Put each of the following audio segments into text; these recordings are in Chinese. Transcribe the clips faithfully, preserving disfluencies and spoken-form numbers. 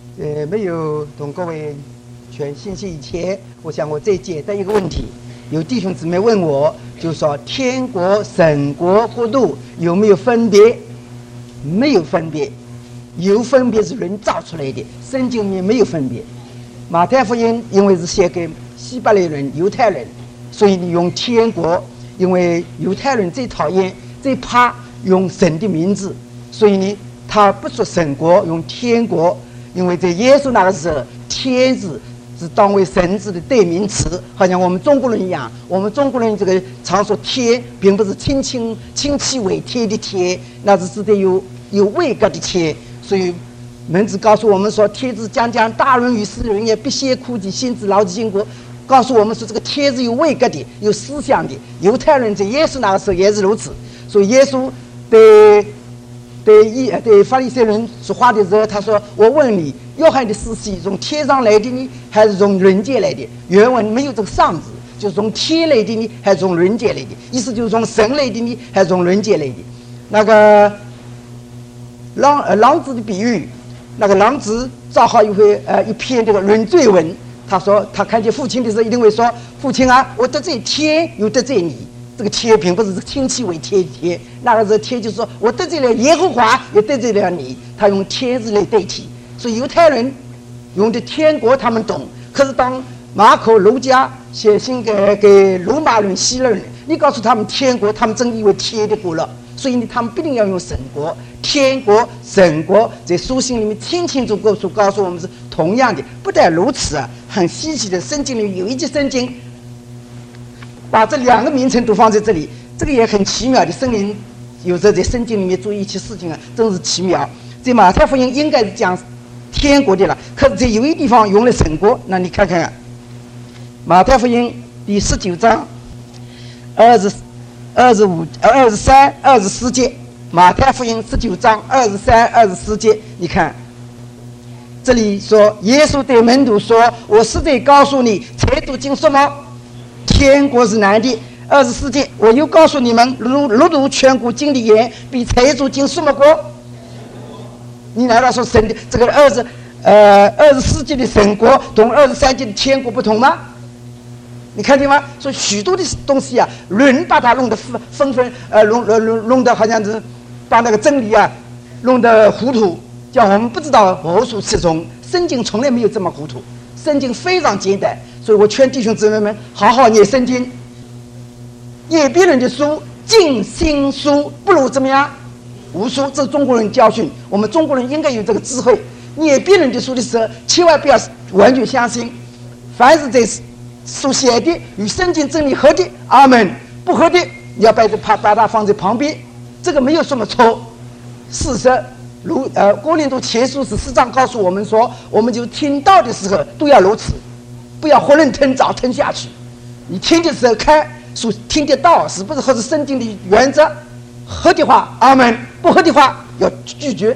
呃，没有同各位全信息以前，我想我再解答一个问题。有弟兄姊妹问我，就说天国、神国、国度有没有分别？没有分别，有分别是人造出来的，圣经里面没有分别。马太福音因为是写给希伯来人、犹太人，所以你用天国，因为犹太人最讨厌、最怕用神的名字，所以呢，他不说神国，用天国。因为在耶稣那个时候，天字是当为神字的代名词，好像我们中国人一样。我们中国人这个常说天，并不是亲亲亲戚为天的天，那是指的有有位格的天。所以门子告诉我们说，天子将将大论于世人也，必先苦其心志，劳其筋骨。告诉我们说，这个天是有位格的，有思想的。犹太人在耶稣那个时候也是如此。所以耶稣对对一对法利赛人说话的时候，他说：“我问你，约翰的死是从天上来的呢，还是从人间来的？”原文没有这个上字，就是从天来的呢，还是从人间来的？意思就是从神来的呢，还是从人间来的？那个狼呃狼子的比喻，那个狼子正好一回呃一篇这个论罪文，他说他看见父亲的时候，一定会说：“父亲啊，我得罪天，又得罪你。”这个天并不是亲戚为天天，那个时候天就说我得罪了耶和华，也得罪了你，他用天字来代替。所以犹太人用的天国他们懂，可是当马可、路加写信给给罗马人、希腊人，你告诉他们天国，他们真以为天的国了。所以呢，他们必定要用神国、天国、神国，在书信里面清清楚楚告诉我们是同样的。不但如此啊，很稀奇的，圣经里面有一节圣经把这两个名称都放在这里，这个也很奇妙的。圣灵有时候在圣经里面做一些事情啊，真是奇妙。在马太福音应该是讲天国的了，可是在有一地方用了神国。那你看看啊，马太福音第十九章二十二十五、二十三、二十四节。马太福音十九章二十三、二十四节，你看这里说，耶稣对门徒说：“我实在告诉你，财主进什么？天国是难的。”二十四节，我又告诉你们，如如如全国进的盐，比财主进什么国？你难道说神的这个二十呃二十四节的神国同二十三节的天国不同吗？你看见吗？所以许多的东西啊，人把它弄得纷纷纷呃弄弄弄弄得好像是把那个真理啊弄得糊涂，叫我们不知道何处是从。圣经从来没有这么糊涂，圣经非常简单。所以我劝弟兄姊妹们好好念圣经，念别人的书，尽心书不如怎么样？无书。这是中国人教训，我们中国人应该有这个智慧。念别人的书的时候，千万不要完全相信，凡是在书写的与圣经真理合的，阿门；不合的，你要把它把它放在旁边，这个没有什么错。事实如呃，哥林多前书十四章告诉我们说，我们就听到的时候都要如此。不要囫囵吞枣吞下去，你听的时候看书听得到，是不是合是圣经的原则？合的话，阿门；不合的话，要拒绝。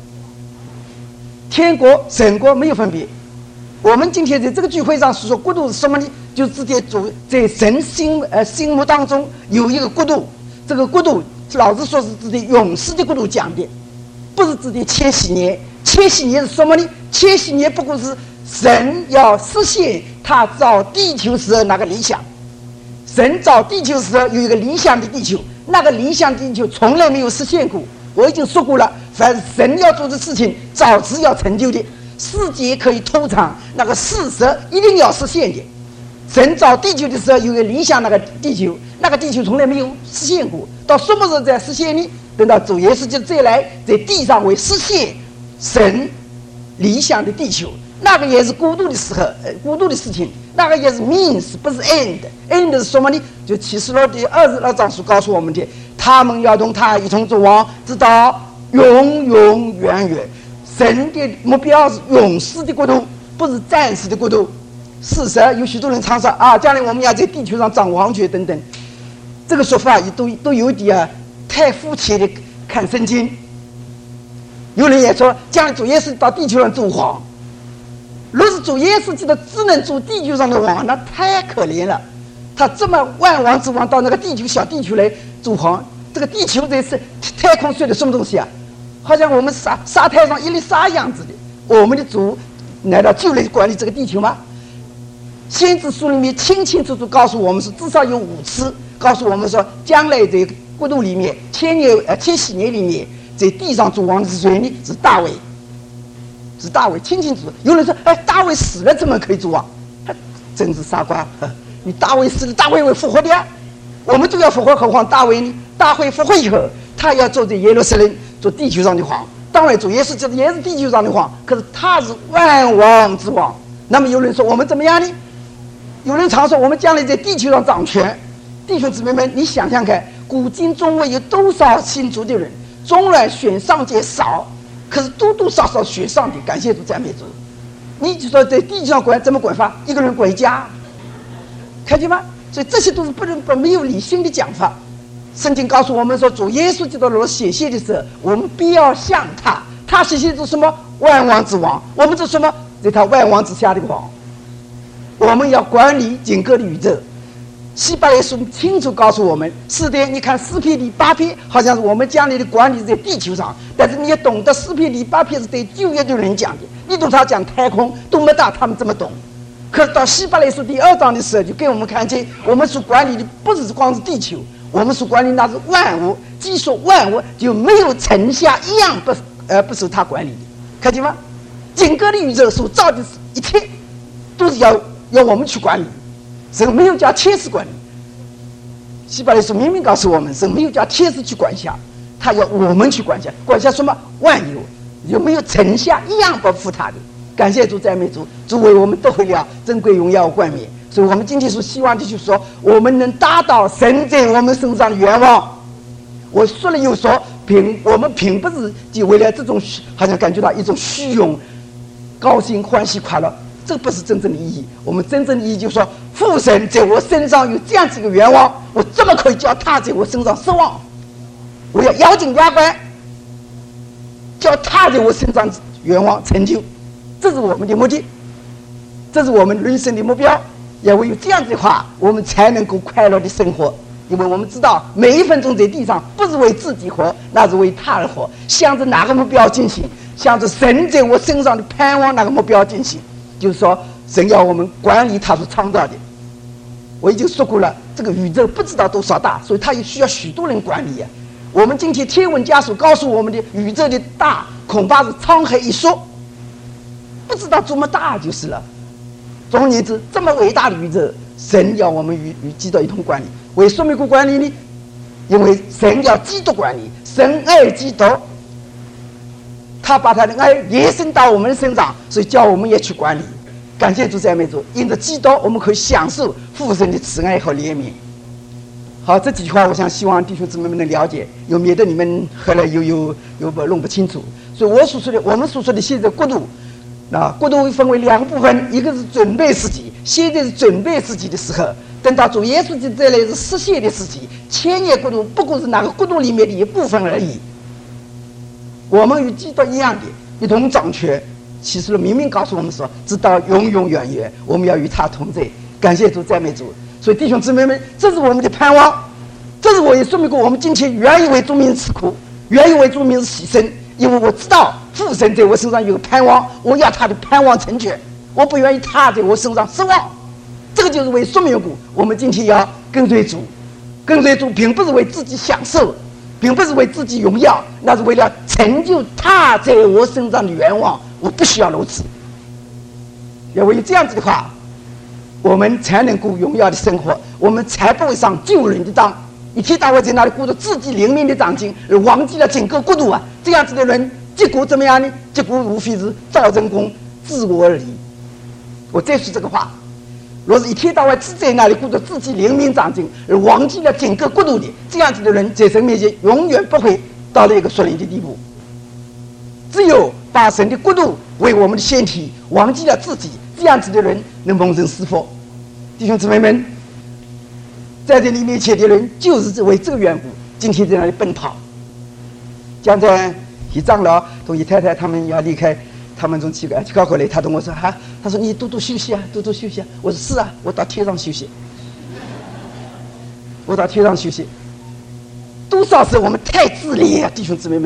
天国、神国没有分别。我们今天在这个聚会上说国度是什么呢？就直接主在神心呃心目当中有一个国度，这个国度老子说是指的永世的国度讲的，不是指的千禧年。千禧年是什么呢？千禧年不过是神要实现他造地球时候那个理想。神造地球时候有一个理想的地球，那个理想地球从来没有实现过。我已经说过了，凡是神要做的事情，早知要成就的，世界可以偷藏，那个事实一定要实现的。神造地球的时候有一个理想，那个地球，那个地球从来没有实现过。到什么时候再实现呢？等到主耶稣就再来，在地上为实现神理想的地球。那个也是过渡的时候，呃，过渡的事情，那个也是 means， 不是 end。end 是什么呢？就启示录第二十二章所告诉我们的，他们要同他一同作王，直到永永远远。神的目标是永世的国度，不是暂时的国度。事实有许多人常说啊，将来我们要在地球上掌王权等等，这个说法也都都有点啊太肤浅的看圣经。有人也说，将来主耶稣到地球上做王。若是主耶稣基督只能做地球上的王，那太可怜了。他这么万王之王到那个地球小地球来做王，这个地球这是太空算的什么东西啊？好像我们沙沙滩上一粒沙样子的， 我们的主难道就来管理这个地球吗？先知书里面清清楚楚告诉我们，是至少有五次告诉我们说，将来这个国度里面千年呃千禧年里面，在地上做王是谁呢？是大卫，是大卫，清清楚楚。有人说，哎，大卫死了怎么可以做王？真是傻瓜！你大卫死了，大卫会复活的呀，我们都要复活，何况大卫呢？大卫复活以后，他要做这耶路撒冷，做地球上的王。当然，主耶稣就是也是地球上的王，可是他是万王之王。那么有人说我们怎么样呢？有人常说我们将来在地球上掌权。弟兄姊妹们，你想想看，古今中外有多少信主的人，纵然选上界少，可是多多少少选上的，感谢主赞美主。你就说在地球上管怎么管法？一个人管一家，看见吗？所以这些都是不能不没有理性的讲法。圣经告诉我们说，主耶稣基督若显现的时候，我们必要像他。他显现出什么？万王之王。我们是什么？在他万王之下的王。我们要管理整个的宇宙。希伯来书清楚告诉我们，是的，你看诗篇第八篇好像是我们将来的管理在地球上，但是你要懂得诗篇第八篇是对旧约的人讲的，你懂他讲太空都没大他们这么懂。可是到希伯来书第二章的时候，就给我们看见，我们所管理的不只是光是地球，我们所管理那是万物，既说万物就没有城下一样不呃不受他管理的，看见吗？整个的宇宙所造的一切都是要要我们去管理。神没有叫天使管理，希伯来书明明告诉我们，神没有叫天使去管辖，他要我们去管辖。管辖什么？万有，有没有城下一样不服他的？感谢主，赞美主，主为我们夺回了珍贵荣耀冠冕。所以我们今天所希望的就是说，我们能达到神在我们身上的愿望。我说了又说，并我们并不是就为了这种好像感觉到一种虚荣、高兴、欢喜、快乐。这不是真正的意义。我们真正的意义就是说，父神在我身上有这样子一个愿望，我怎么可以叫他在我身上失望？我要咬紧牙关，叫他在我身上愿望成就，这是我们的目的，这是我们人生的目标。也唯有这样子的话，我们才能够快乐的生活。因为我们知道，每一分钟在地上不是为自己活，那是为他而活。向着哪个目标进行？向着神在我身上的盼望那个目标进行。就是说，神要我们管理他所创造的。我已经说过了，这个宇宙不知道多少大，所以它也需要许多人管理啊。我们今天天文家所告诉我们的宇宙的大，恐怕是沧海一粟，不知道多么大就是了。总而言之，这么伟大的宇宙，神要我们与与基督一同管理。为什么管理呢？因为神要基督管理，神爱基督。他把他的爱延伸到我们身上，所以叫我们也去管理。感谢主赞美主，因着基督，我们可以享受父神的慈爱和怜悯。好，这几句话，我想希望弟兄姊妹们能了解，有免得你们后来又有又不弄不清楚。所以我所说的，我们所说的现在国度，那国度分为两个部分，一个是准备时期，现在是准备时期的时候，等到主耶稣基督再来是实现的时期。千年国度不过是哪个国度里面的一部分而已。我们与基督一样的一同掌权，启示录明明告诉我们说，直到永永远远，我们要与他同在。感谢主，赞美主。所以弟兄姊妹们，这是我们的盼望。这是我也说明过，我们今天愿意为主名吃苦，愿意为主名牺牲，因为我知道父神在我身上有个盼望，我要他的盼望成全，我不愿意他在我身上失望。这个就是为说明故，我们今天要跟随主，跟随主并不是为自己享受，并不是为自己荣耀，那是为了成就他在我身上的愿望。我不需要如此。要唯有这样子的话，我们才能过荣耀的生活，我们才不会上救人的当。一天到晚在那里顾着自己灵命的长进，而忘记了整个国度啊！这样子的人，结果怎么样呢？结果无非是造成功，自我而已。我再说这个话，若是一天到晚只在那里顾着自己灵命长进，而忘记了整个国度的，这样子的人，在神面前永远不会到了一个属灵的地步。只有把神的国度为我们的先体，忘记了自己，这样子的人能蒙神施福。弟兄姊妹们，在这里面前的人就是为这个缘故，今天在那里奔跑。将在一长老同一太太他们要离开，他们从去个去搞过来，他同我说哈、啊，他说你多多休息啊，多多休息啊。我说是啊，我到天上休息，我到天上休息。多少时候我们太自恋啊，弟兄姊妹们啊，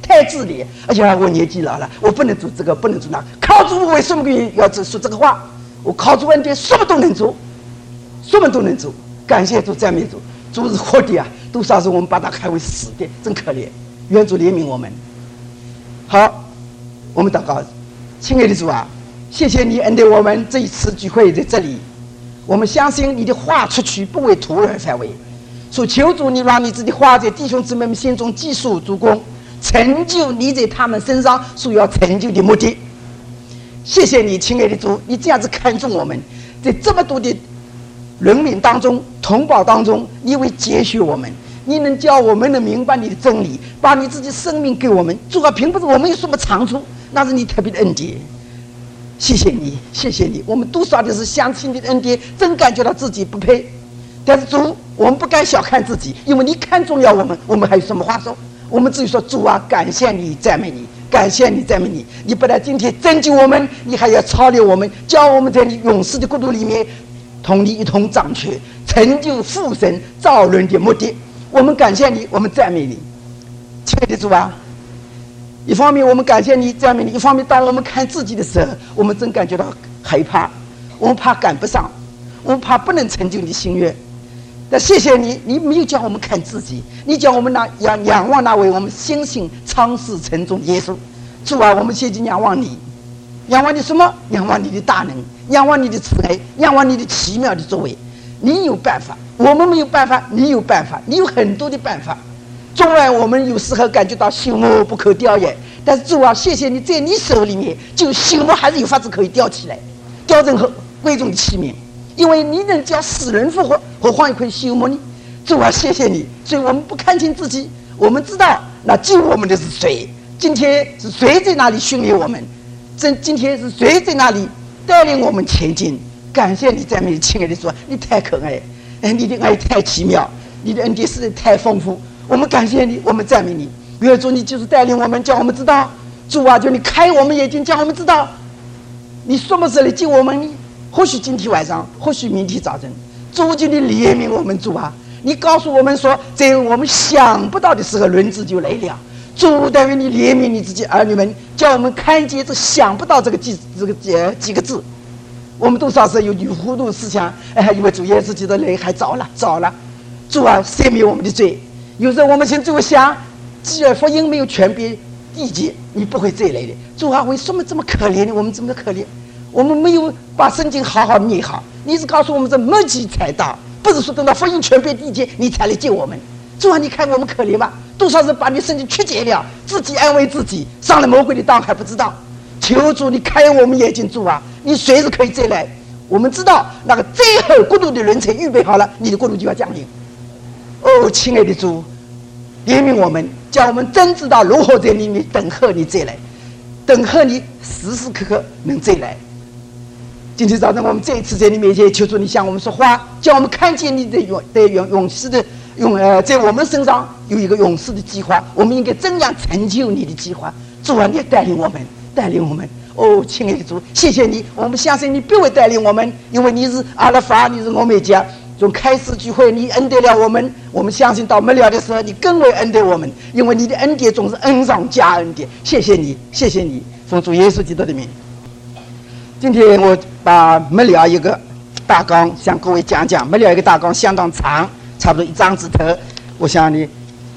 太自恋。哎呀，我年纪老了，我不能做这个，不能做那个。靠主，我为什么要说这个话？我靠主恩典，什么都能做，什么都能做。感谢主，赞美主。主是活的啊，多少时我们把它看为死的，真可怜。愿主怜悯我们。好，我们祷告，亲爱的主啊，谢谢你恩待我们这一次聚会在这里。我们相信你的话出去不为徒而反为，所以求主你让你自己话在弟兄姊妹们心中记述主攻，成就你在他们身上所要成就的目的。谢谢你，亲爱的主，你这样子看重我们，在这么多的人民当中、同胞当中，你为节选我们，你能叫我们能明白你的真理，把你自己生命给我们。主啊，并不是我们有什么长处，那是你特别的恩典。谢谢你，谢谢你。我们多少的是相信你的恩典，真感觉到自己不配。但是主，我们不该小看自己，因为你看重要我们，我们还有什么话说？我们只有说主啊，感谢你，赞美你，感谢你，赞美你。你不但今天拯救我们，你还要操练我们，叫我们在你勇士的国度里面同你一同掌权，成就父神造人的目的。我们感谢你，我们赞美你，亲爱的主啊。一方面我们感谢你，赞美你；一方面当我们看自己的时候，我们真感觉到害怕，我们怕赶不上，我们怕不能成就你心愿。但谢谢你，你没有叫我们看自己，你叫我们那仰仰望那位我们心性苍世沉重的耶稣。主啊，我们现在仰望你，仰望你什么？仰望你的大能，仰望你的慈爱，仰望你的奇妙的作为。你有办法，我们没有办法，你有办法，你有很多的办法。纵然我们有时候感觉到朽木不可雕也，但是主啊，谢谢你，在你手里面，就朽木还是有法子可以雕起来，雕成和贵重的器皿。因为你能叫死人复活，何况一块朽木呢？主啊，谢谢你。所以我们不看清自己，我们知道那救我们的是谁。今天是谁在那里训练我们？今今天是谁在那里带领我们前进？感谢你，赞美你，亲爱的主，你太可爱，哎，你的爱太奇妙，你的恩典实在太丰富。我们感谢你，我们赞美你。愿主你就是带领我们，叫我们知道，主啊，求你开我们眼睛，叫我们知道，你什么时候来救我们呢？或许今天晚上，或许明天早晨，主求你怜悯我们，主啊，你告诉我们说，在我们想不到的时候，轮子就来了。主，但愿你怜悯你自己儿女们，叫我们看见这想不到这个几这个几几个字。我们多少时候有有糊涂思想，哎，因为主耶稣基督来还早了，早了。主啊，赦免我们的罪。有时候我们先就想，既然福音没有全编地界，你不会再来的。主啊，为什么这么可怜呢？我们这么可怜，我们没有把圣经好好念好。你是告诉我们这末期才到，不是说等到福音全编地界你才来救我们。主啊，你看我们可怜吧？多少人把你圣经曲解了，自己安慰自己，上了魔鬼的当还不知道。求主你开我们眼睛，主啊，你随时可以再来。我们知道那个最后国度的人才预备好了，你的国度就要降临。哦，亲爱的主，怜悯我们，叫我们真知道如何在里面等候你再来，等候你时时刻刻能再来。今天早上我们再一次在你面前求主你向我们说话，叫我们看见你的勇的勇勇士的勇呃，在我们身上有一个勇士的计划，我们应该怎样成就你的计划？主啊，你带领我们，带领我们。哦，亲爱的主，谢谢你，我们相信你必会带领我们，因为你是阿拉法，你是欧美加。从开始聚会，你恩待了我们，我们相信到末了的时候，你更为恩待我们，因为你的恩典总是恩上加恩典。谢谢你，谢谢你，奉主耶稣基督的名。今天我把末了一个大纲向各位讲讲，末了一个大纲相当长，差不多一张纸头。我想你，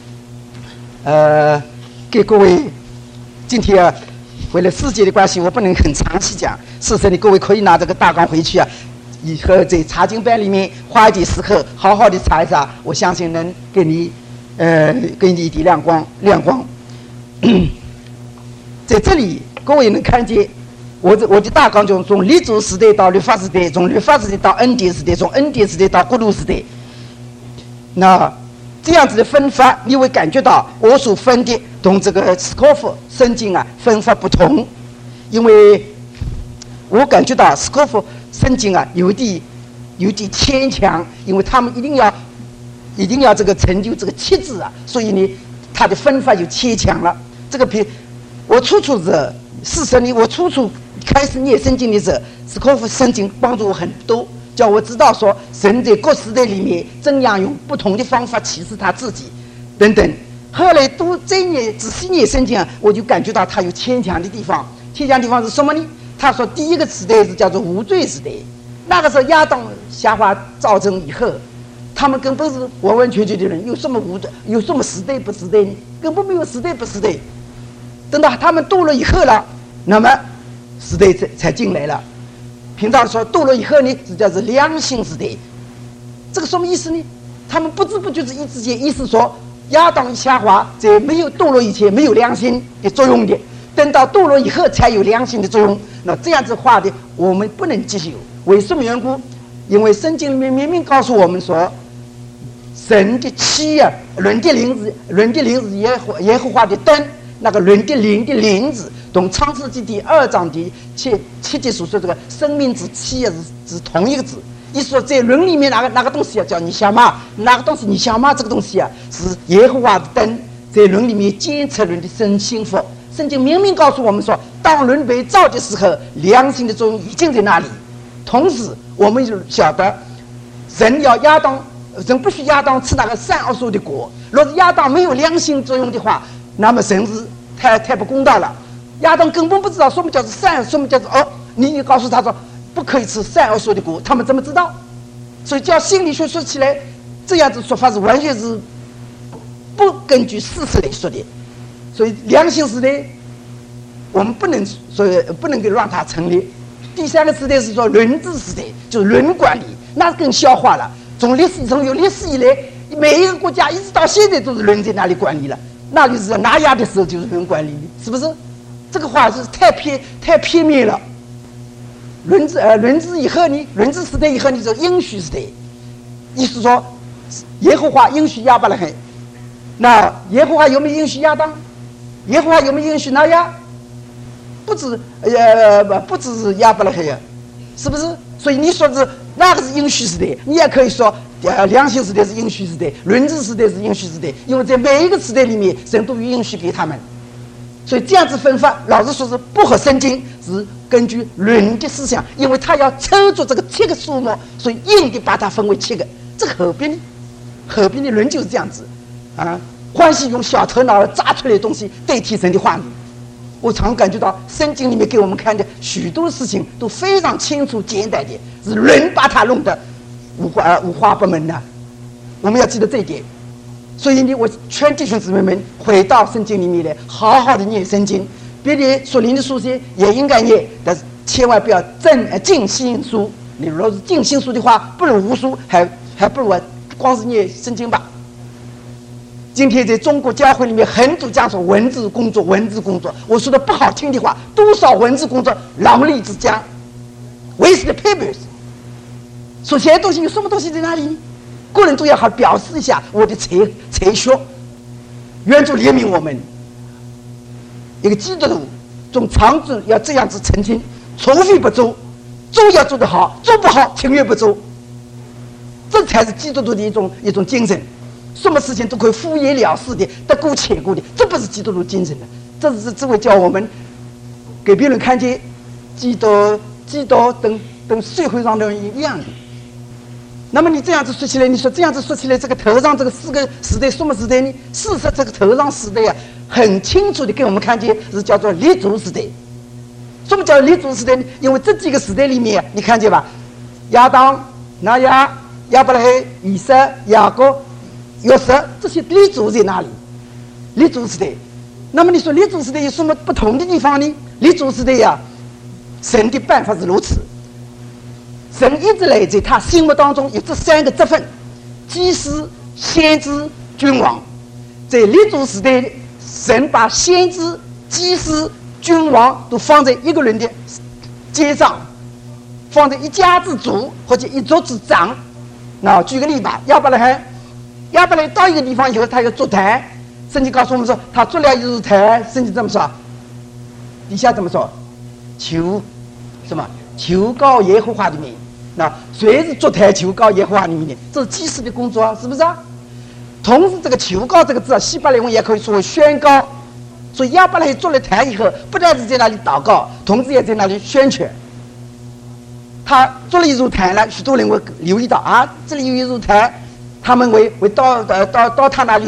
呃，给各位今天啊，为了时间的关系，我不能很长期讲。事实你各位可以拿这个大纲回去啊。以后在查经班里面花一点时候，好好的查一查，我相信能给你，呃，给你一点亮光，亮光。在这里，各位能看见我的我的大纲，就从立主时代到律法时代，从律法时代到恩典时代，从恩典时代到国度时代。那这样子的分法，你会感觉到我所分的同这个斯科夫圣经啊分法不同，因为我感觉到斯科夫圣经啊，有点有点牵强，因为他们一定要一定要这个成就这个七字啊，所以呢，他的分法就牵强了。这个比我初初是事实呢，我初初开始念圣经的时候，斯科夫圣经帮助我很多，叫我知道说神在各时代里面怎样用不同的方法启示他自己等等。 后来读这一年仔细念圣经啊，我就感觉到他有牵强的地方。牵强的地方是什么呢？他说第一个时代是叫做无罪时代，那个时候亚当夏娃造成以后，他们根本是完完全全的人，有什么无罪，有什么时代不时代呢？根本没有时代不时代。等到他们堕落以后了，那么时代才才进来了。平常说堕落以后呢，是叫做良心时代。这个什么意思呢？他们不知不觉之一之间，意思说亚当夏娃在没有堕落以前没有良心的作用的，等到堕落以后才有良心的作用。那这样子话的我们不能接受。为什么缘故？因为圣经里面明明告诉我们说，神的妻啊，人的灵是人的灵是耶和耶和华的灯，那个人的灵的灵字，同创世纪第二章的七七节所说这个生命之妻啊是是同一个字。意思说在人里面哪个哪个东西啊叫你想嘛，哪个东西你想嘛，这个东西啊是耶和华的灯，在人里面监测人的身心福。圣经明明告诉我们说，当人被造的时候，良心的作用已经在那里。同时我们就晓得，人要亚当，人不许亚当吃那个善恶树的果。若是亚当没有良心作用的话，那么神是太太不公道了。亚当根本不知道什么叫做善，什么叫做恶。你告诉他说不可以吃善恶树的果，他们怎么知道？所以叫心理学说起来，这样子说法是完全是不根据事实来说的。所以良心时代我们不能说不能够让它成立。第三个时代是说人治时代，就是人管理，那更消化了。从历史从有历史以来，每一个国家一直到现在都是人在那里管理了，那里是拿牙的时候就是人管理的，是不是？这个话是太偏太片面了。人治呃人治以后呢，人治时代以后呢，就是应许时代，意思说耶和华应许亚伯拉罕，那耶和华有没有应许亚当？耶和华有没有应许挪亚？不止呃不只是亚伯拉罕呀，是不是？所以你说是那个是应许时代，你也可以说呃良心时代是应许时代，伦治时代是应许时代，因为在每一个时代里面，神都有应许给他们。所以这样子分法，老实说是不合圣经，是根据人的思想，因为他要抽出这个七个数目，所以硬的把它分为七个。这个何必呢？何必呢？人就是这样子啊，欢喜用小头脑扎出来的东西代替神的话语。我常感觉到圣经里面给我们看的许多事情都非常清楚简单的，是人把它弄得五花五花八门的。我们要记得这一点。所以呢，我劝弟兄姊妹们回到圣经里面来，好好的念圣经。别的属灵的书籍也应该念，但是千万不要正呃尽心书。你如果是尽心书的话，不如无书，还还不如光是念圣经吧。今天在中国教会里面，很多讲说文字工作，文字工作。我说的不好听的话，多少文字工作劳力之家 ，waste papers。所写的东西有什么东西在哪里呢？个人都要好表示一下我的才才学。愿主怜悯我们，一个基督徒从常子要这样子澄清，除非不做，做要做得好，做不好情愿不做，这才是基督徒的一种一种精神。什么事情都可以敷衍了事的，得过且过的，这不是基督徒精神的。这是只会叫我们给别人看见基督基督等等社会上的人一样的。那么你这样子说起来，你说这样子说起来，这个头上这个四个时代什么时代呢？事实这个头上时代啊，很清楚的给我们看见是叫做立足时代。什么叫立足时代呢？因为这几个时代里面，你看见吧，亚当、挪亚、亚伯拉罕、以撒、雅各、约瑟，这些立足在哪里？立足时代。那么你说立足时代有什么不同的地方呢？立足时代呀、啊，神的办法是如此。神一直来在他心目当中有这三个职分：祭司、先知、君王。在立足时代，神把先知、祭司、君王都放在一个人的肩上，放在一家之主或者一族之长。那举个例吧，亚伯拉罕，亚伯拉罕到一个地方以后，他要筑坛。圣经告诉我们说，他筑了一座坛。圣经这么说，底下怎么说？求什么？求告耶和华的名。那谁是筑坛求告耶和华的名呢？这是祭司的工作啊，是不是啊？同时，这个求告这个字啊，希伯来文也可以说为宣告。所以亚伯拉罕筑了坛以后，不但是在那里祷告，同时也在那里宣传。他筑了一座坛了，许多人会留意到啊，这里有一座坛，他们为为到到到到他那里来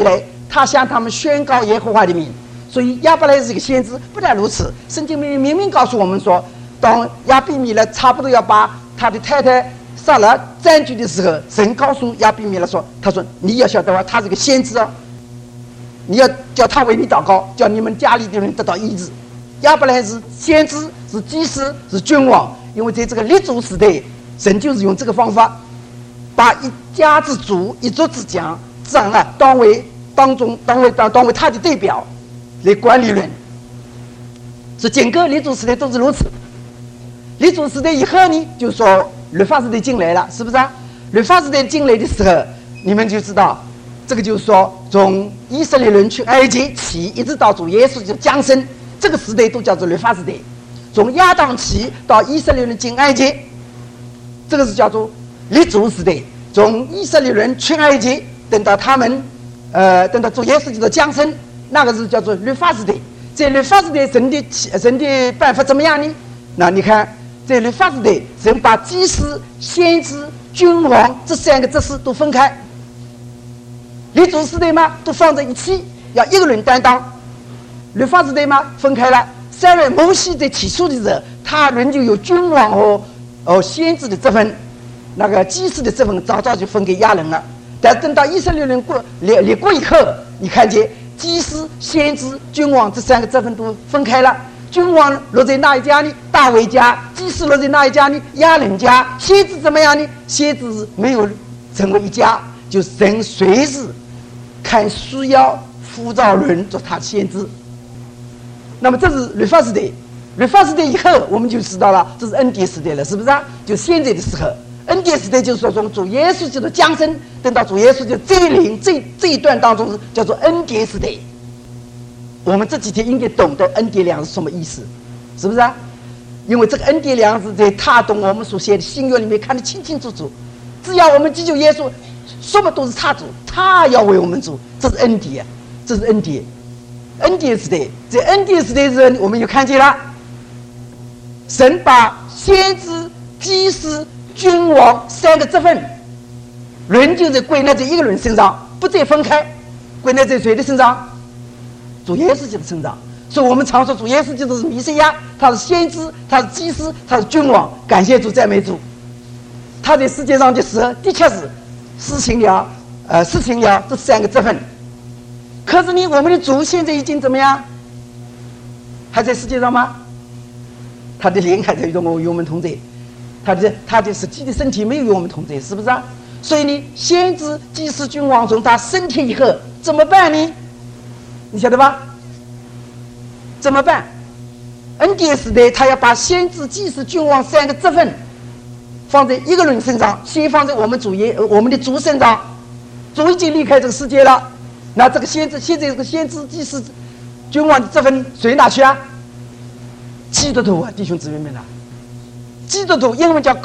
他向他们宣告耶和华的名。所以亚伯兰是一个先知。不但如此，圣经里明明告诉我们说，当亚比米勒差不多要把他的太太撒拉占据的时候，神告诉亚比米勒说：“他说你要晓得啊，他是个先知啊，你要叫他为你祷告，叫你们家里的人得到医治。”亚伯兰是先知，是祭司，是君王。因为在这个立主时代，神就是用这个方法，把一家之主、一族之长长啊当为当中当为当当为他的代表来管理人。所以整个立主时代都是如此。立主时代以后呢，就说律法时代进来了，是不是啊？律法时代进来的时候，你们就知道，这个就是说，从以色列人去埃及起，一直到主耶稣就降生，这个时代都叫做律法时代。从亚当起到以色列人进埃及，这个是叫做立主时代。从以色列人去埃及，等到他们，呃，等到主耶稣基督降生，那个是叫做律法时代。在律法时代，神的神的办法怎么样呢？那你看，在律法时代，神把祭司、先知、君王这三个职事都分开。立主时代嘛，都放在一起，要一个人担当。律法时代嘛，分开了。虽然摩西在起初的时候，他仍旧有君王和哦先知的职分，那个祭司的职分早早就分给亚人了。但等到以色列人过立立国以后，你看见祭司、先知、君王这三个职分都分开了。君王落在哪一家呢？大卫家；祭司落在哪一家呢？亚人家；先知怎么样呢？先知没有成为一家，就神随时看需要呼召人做他的先知。那么这是律法时代。律法时代以后，我们就知道了，这是恩典时代了，是不是啊？就现在的时候，恩典时代就是说从主耶稣基督降生，等到主耶稣基督再临，这这一段当中是叫做恩典时代。我们这几天应该懂得恩典两是什么意思，是不是啊？因为这个恩典两是在他懂我们所写的新约里面看得清清楚楚。只要我们记住耶稣，什么都是他主，他要为我们主，这是恩典，这是恩典。恩典时代，在恩典时代时，我们就看见了，神把先知、祭司、君王三个职分，人就在归纳在一个人身上，不再分开，归纳在谁的身上？主耶稣基督身上。所以我们常说主耶稣基督是弥赛亚，他是先知，他是祭司，他是君王。感谢主，赞美主。他在世界上的时候，的确是实行了，呃，实行了这三个职分。可是呢，我们的主现在已经怎么样？还在世界上吗？他的灵还在与我与我们同在，他的他的实际的身体没有与我们同在，是不是啊？所以呢，先知、祭司、君王从他升天以后怎么办呢？你晓得吧？怎么办？恩典时代，他要把先知、祭司、君王三个职分放在一个人身上，先放在我们主耶我们的主身上。主已经离开这个世界了。那这个先知，现在这个先知、祭司、君王的这份谁拿去啊？基督徒啊，弟兄姊妹们啊，基督徒英文叫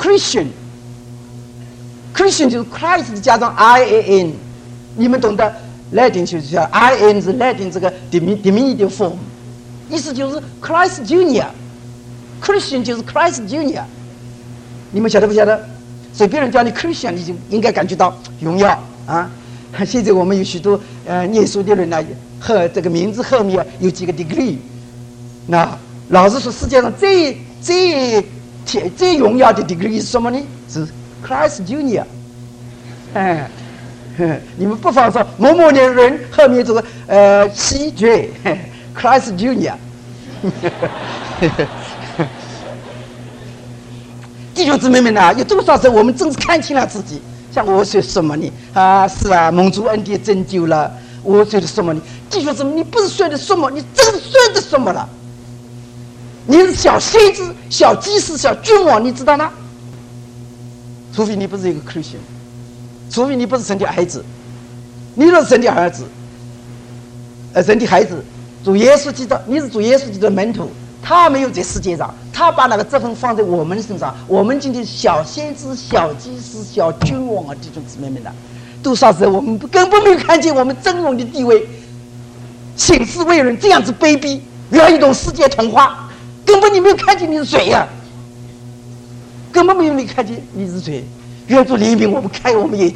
Christian，Christian 就是 Christ 加上 I A N， 你们懂得 Latin 就是叫 I N 是 Latin 这个 diminutive form， 意思就是 Christ Junior，Christian 就是 Christ Junior， 你们晓得不晓得？所以别人叫你 Christian， 你就应该感觉到荣耀啊。现在我们有许多呃念书的人呢，和这个名字后面有几个 degree。那老实说，世界上最最最荣耀的 degree 是什么呢？是 Christ Junior。哎，你们不妨说某某年人后面这个呃 C J Christ Junior。弟兄姊妹们啊，有多少时候我们真是看清了自己？像我说什么呢？啊，是啊，蒙主恩典拯救了。我说的什么呢？弟兄姊妹，你不是说的什么，你真是说的什么了？你是小先知、小祭司、小君王，你知道吗？除非你不是一个 Christian， 除非你不是神的孩子。你若是神的儿子，呃，神的孩子，主耶稣基督，你是主耶稣基督的门徒。他没有在世界上，他把那个责任放在我们身上。我们今天小先知、小祭司、小君王啊，弟兄姊妹们的，多少时候我们根本没有看见我们真荣的地位，行事为人这样子卑鄙，要一种世界童话，根本你没有看见你是谁呀、啊，根本没有你看见你是谁。愿主怜悯我们，开我们眼睛，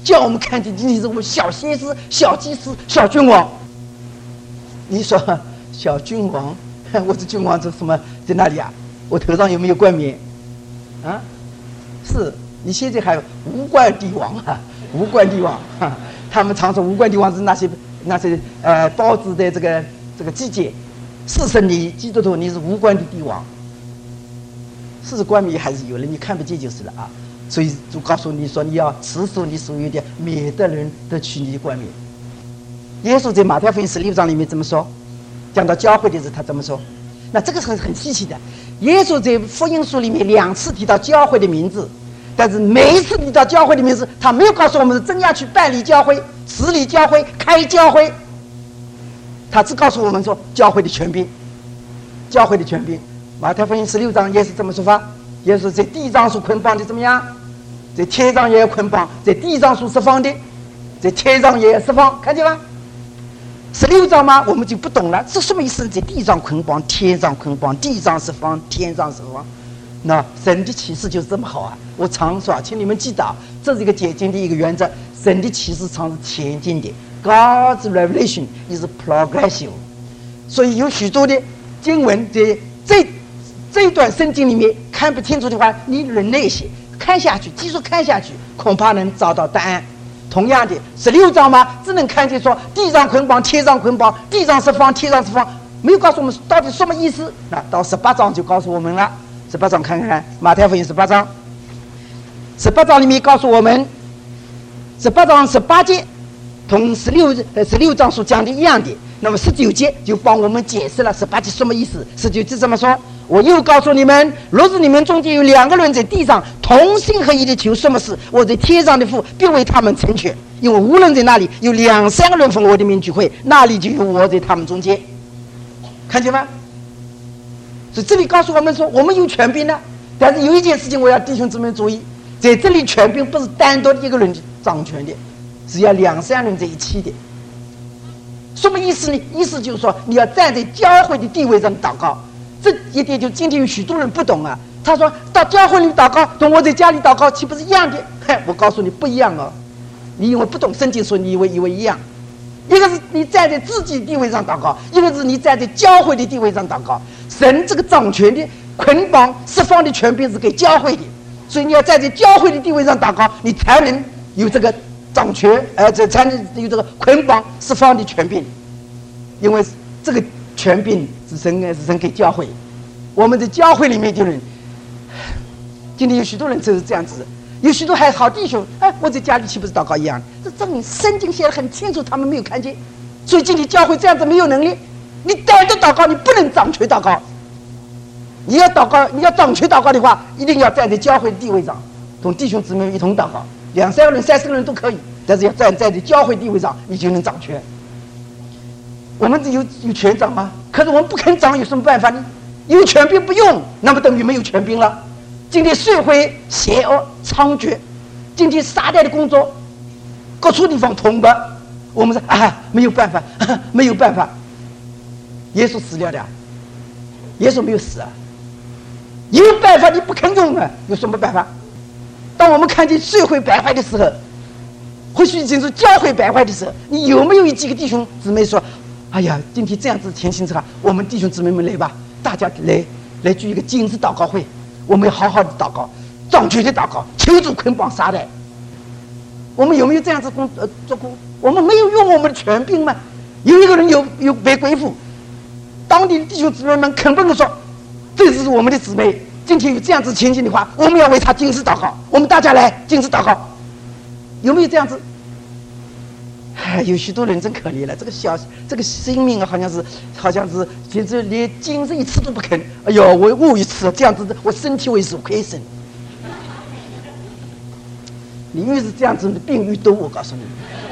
叫我们看见你是我们小先知、小祭司、小君王。你说小君王，我是君王，这什么在哪里啊？我头上有没有冠冕？啊，是你现在还有无冠帝王啊，无冠帝王。啊、他们常说无冠帝王是那些那些呃包子的这个这个季节。事实你基督徒你是无冠的帝王，事实冠冕还是有了，你看不见就是了啊。所以就告诉你说，你要持守你所有的，免得人得取你的冠冕。耶稣在马太福音十六章里面怎么说？讲到教会的时候，他怎么说？那这个是很很稀奇的。耶稣在福音书里面两次提到教会的名字，但是每一次提到教会的名字，他没有告诉我们是怎样去办理教会、治理教会、开教会。他只告诉我们说教会的权柄，教会的权柄。马太福音十六章也是这么说法，也是在地上所捆绑的怎么样，在天上也要捆绑，在地上所释放的，在天上也要释放，看见吗？十六章嘛，我们就不懂了，这什么意思？在地上捆绑，天上捆绑，地上释放，天上释放。那神的启示就是这么好啊！我常说，请你们记得，这是一个解经的一个原则：神的启示常是前进的。God's revelation is progressive， 所以有许多的经文在这这一段圣经里面看不清楚的话，你忍耐一些，看下去，继续看下去，恐怕能找到答案。同样的，十六章嘛，只能看见说地上捆绑，天上捆绑，地上释放，天上释放，没有告诉我们到底什么意思。那到十八章就告诉我们了。十八章看看，马太福音十八章，十八章里面告诉我们，十八章十八节。同十六呃十六章所讲的一样的，那么十九节就帮我们解释了十八节什么意思。十九节怎么说？我又告诉你们，若是你们中间有两个人在地上同心合意的求什么事，我在天上的父必为他们成全。因为无论在那里有两三个人奉我的名聚会，那里就有我在他们中间。看见吗？所以这里告诉我们说，我们有权柄的，但是有一件事情我要弟兄姊妹注意，在这里权柄不是单独的一个人掌权的。只要两三人在一起的，什么意思呢？意思就是说，你要站在教会的地位上祷告。这一点就今天有许多人不懂啊。他说到教会里祷告，同我在家里祷告岂不是一样的？嘿，我告诉你不一样哦。你因为不懂圣经，所以你以为以为一样。一个是你站在自己的地位上祷告，一个是你站在教会的地位上祷告。神这个掌权的捆绑释放的权柄是给教会的，所以你要站在教会的地位上祷告，你才能有这个掌权，呃，这才能有这个捆绑释放的权柄，因为这个权柄是神是神给教会。我们在教会里面的人，今天有许多人就是这样子，有许多还好弟兄，哎，我在家里岂不是祷告一样？这证明圣经写得很清楚，他们没有看见。所以今天教会这样子没有能力，你单独祷告，你不能掌权祷告。你要祷告，你要掌权祷告的话，一定要站在教会的地位上，同弟兄姊妹一同祷告。两三个人、三四个人都可以，但是要站在教会地位上，你就能掌权。我们有有权掌吗？可是我们不肯掌，有什么办法呢？有权柄不用，那么等于没有权柄了。今天社会邪恶猖獗，今天撒旦的工作各处地方通吧，我们说啊没有办法，啊没有办法。耶稣死了的，耶稣没有死啊，有办法你不肯用啊，有什么办法？当我们看见社会败坏的时候，或许就是教会败坏的时候，你有没有几个弟兄姊妹说：“哎呀，今天这样子情形之下，我们弟兄姊妹们来吧，大家来来举一个今日祷告会，我们要好好的祷告，掌权的祷告，求主捆绑撒旦。”我们有没有这样子工呃做过？我们没有用我们的权柄吗？有一个人有有被鬼附，当地的弟兄姊妹们肯定的说：“这是我们的姊妹。”今天有这样子情形的话，我们要为他今日祷告。我们大家来今日祷告，有没有这样子？哎，有许多人真可怜了，这个小这个生命啊，好像是好像是简直连今日一次都不肯。哎呦，我误一次，这样子我身体为是亏损。你越是这样子，你病越多。我告诉你，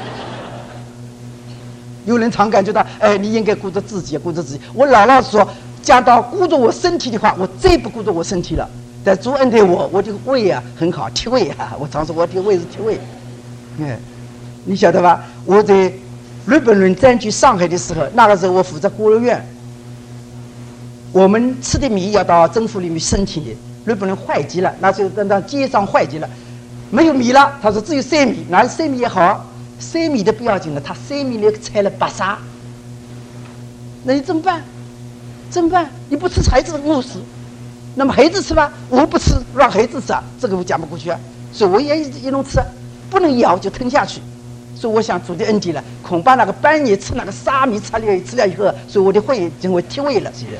有人常感觉到，哎，你应该顾着自己，顾着自己。我老老实说。讲到顾着我身体的话，我再不顾着我身体了。但主恩待我，我这个胃啊很好，体胃啊，我常说我这个胃是体胃。嗯，你晓得吧？我在日本人占据上海的时候，那个时候我负责孤儿院，我们吃的米要到政府里面申请的。日本人坏极了，那时候等到街上坏极了， 没有米了，他说只有三米，哪三米也好，三米的不要紧了，他三米里拆了八沙，那你怎么办？怎么办？你不吃孩子饿死，那么孩子吃吧，我不吃，让孩子吃啊，这个我讲不过去啊，所以我也一弄吃，不能咬就吞下去。所以我想主的恩典了，恐怕那个半夜吃那个沙米吃了吃了以后，所以我的胃成为体胃了，现在。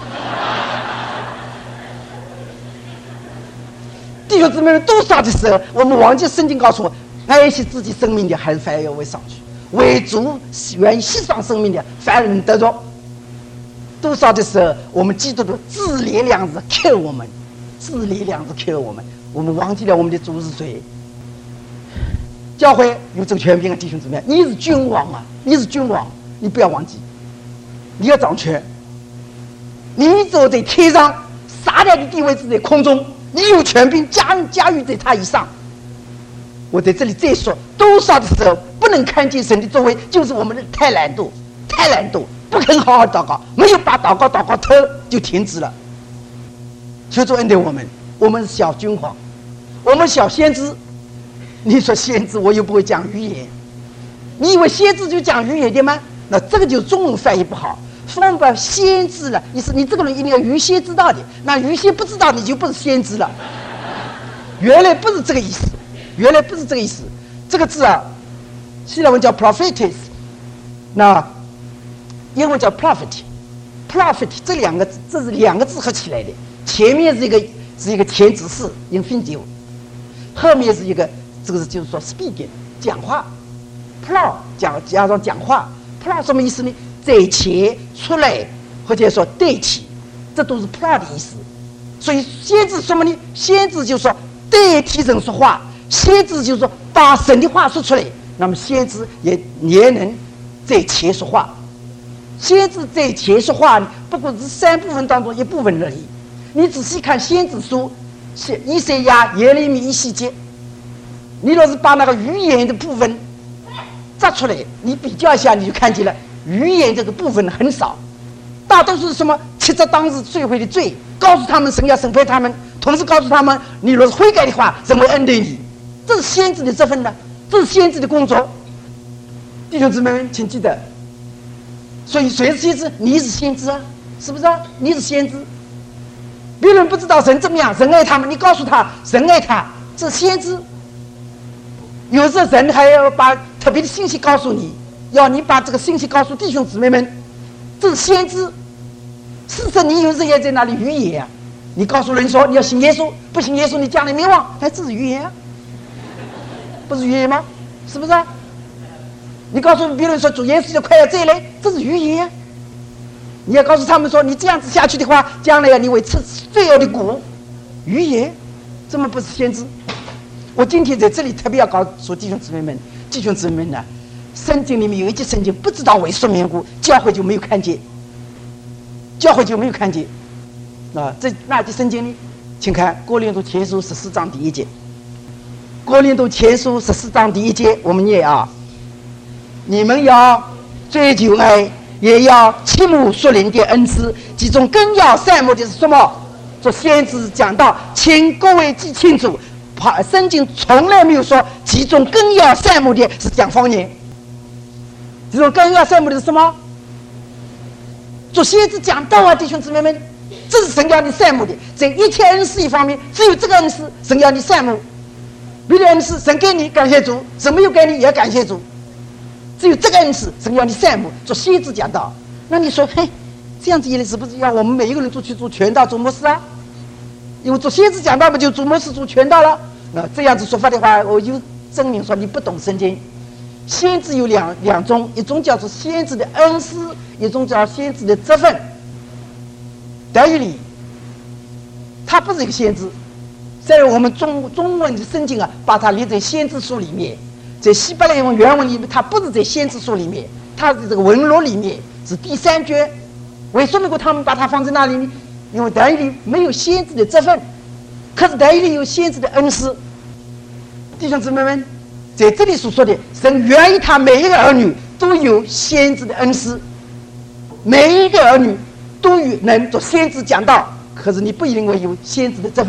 弟兄姊妹们，多少的时候，我们忘记圣经告诉我，爱惜自己生命的，还是反而要为上去；为主愿意牺牲生命的，反而能得着。多少的时候，我们基督徒自怜两字克我们，自怜两字克我们，我们忘记了我们的主是谁。教会有这个权柄啊，弟兄姊妹，你是君王啊，你是君王，你不要忘记，你要掌权。你走在天上，撒旦的地位是在空中，你有权柄驾驾驭在他以上。我在这里再说，多少的时候不能看见神的作为，就是我们的太懒惰，太懒惰，不肯好好祷告，没有把祷告祷告头就停止了。求主恩待我们，我们是小君王，我们小先知。你说先知，我又不会讲语言，你以为先知就讲语言的吗？那这个就中文翻译不好，翻把先知了，你是你这个人一定要预先知道的，那预先不知道你就不是先知了。原来不是这个意思，原来不是这个意思。这个字啊，希腊文叫 prophetis， 那英文叫 prophet，prophet 这两个字，这是两个字合起来的，前面是一个是一个前置式 infinitive， 后面是一个。这个是就是说 speaking 讲话 ，pro 讲加上讲话 ，pro 什么意思呢？在前出来，或者说代替，这都是 pro 的意思。所以先知什么呢？先知就是说代替人说话，先知就是说把神的话说出来。那么先知也也能在前说话，先知在前说话，不过是三部分当中一部分而已。你仔细看先知书，以赛亚、耶利米、以西结。你若是把那个语言的部分摘出来，你比较一下，你就看见了语言这个部分很少，大多数是什么？斥责当时罪悔的罪，告诉他们神要审判他们，同时告诉他们，你若是悔改的话，神会恩待你。这是先知的责任呢，这是先知的工作。弟兄姊妹们，请记得，所以谁是先知？你是先知啊，是不是啊？你是先知。别人不知道神怎么样，神爱他们，你告诉他神爱他，这是先知。有时候人还要把特别的信息告诉你，要你把这个信息告诉弟兄姊妹们，这是先知。事实你有时也在那里预言啊，你告诉人说你要信耶稣，不信耶稣你将来灭亡，哎，这是预言啊，不是预言吗？是不是啊？你告诉别人说主耶稣就快要再来，这是预言啊。你要告诉他们说你这样子下去的话，将来呀你会吃罪恶的果，预言，怎么不是先知？我今天在这里特别要告诉弟兄姊妹们，弟兄姊妹们呢，圣经里面有一节圣经，不知道为什么缘故，教会就没有看见，教会就没有看见。啊，这那节圣经呢？请看《哥林多前书》十四章第一节，《哥林多前书》十四章第一节，我们念啊，你们要追求爱，也要切慕属灵的恩赐，其中更要善目的是什么？做先知讲道，请各位记清楚。圣经从来没有说其中更要善目的是讲方言，其中更要善目的是什么？做先知讲道啊，弟兄姊妹们，这是神要你善目的。在一切恩赐一方面，只有这个恩赐神要你善目。别的恩赐神给你感谢主，神没有给你也感谢主。只有这个恩赐神要你善目，做先知讲道。那你说，嘿，这样子一来是不是要我们每一个人都去做传道、做牧师啊？因为做先知讲道不就做牧师、做传道了？那这样子说法的话，我就证明说你不懂圣经。先知有两两种，一种叫做先知的恩师，一种叫先知的职分。等于你，他不是一个先知，在我们中中文的圣经啊，把它列在先知书里面。在希伯来文原文里面，它不是在先知书里面，它是这个文录里面是第三卷。为什么他们把它放在那里呢？因为等于你没有先知的职分。可是等于你有先知的恩师，弟兄姊妹们，在这里所说的，神愿意他每一个儿女都有先知的恩师，每一个儿女都有能做先知讲道。可是你不一定会有先知的这份，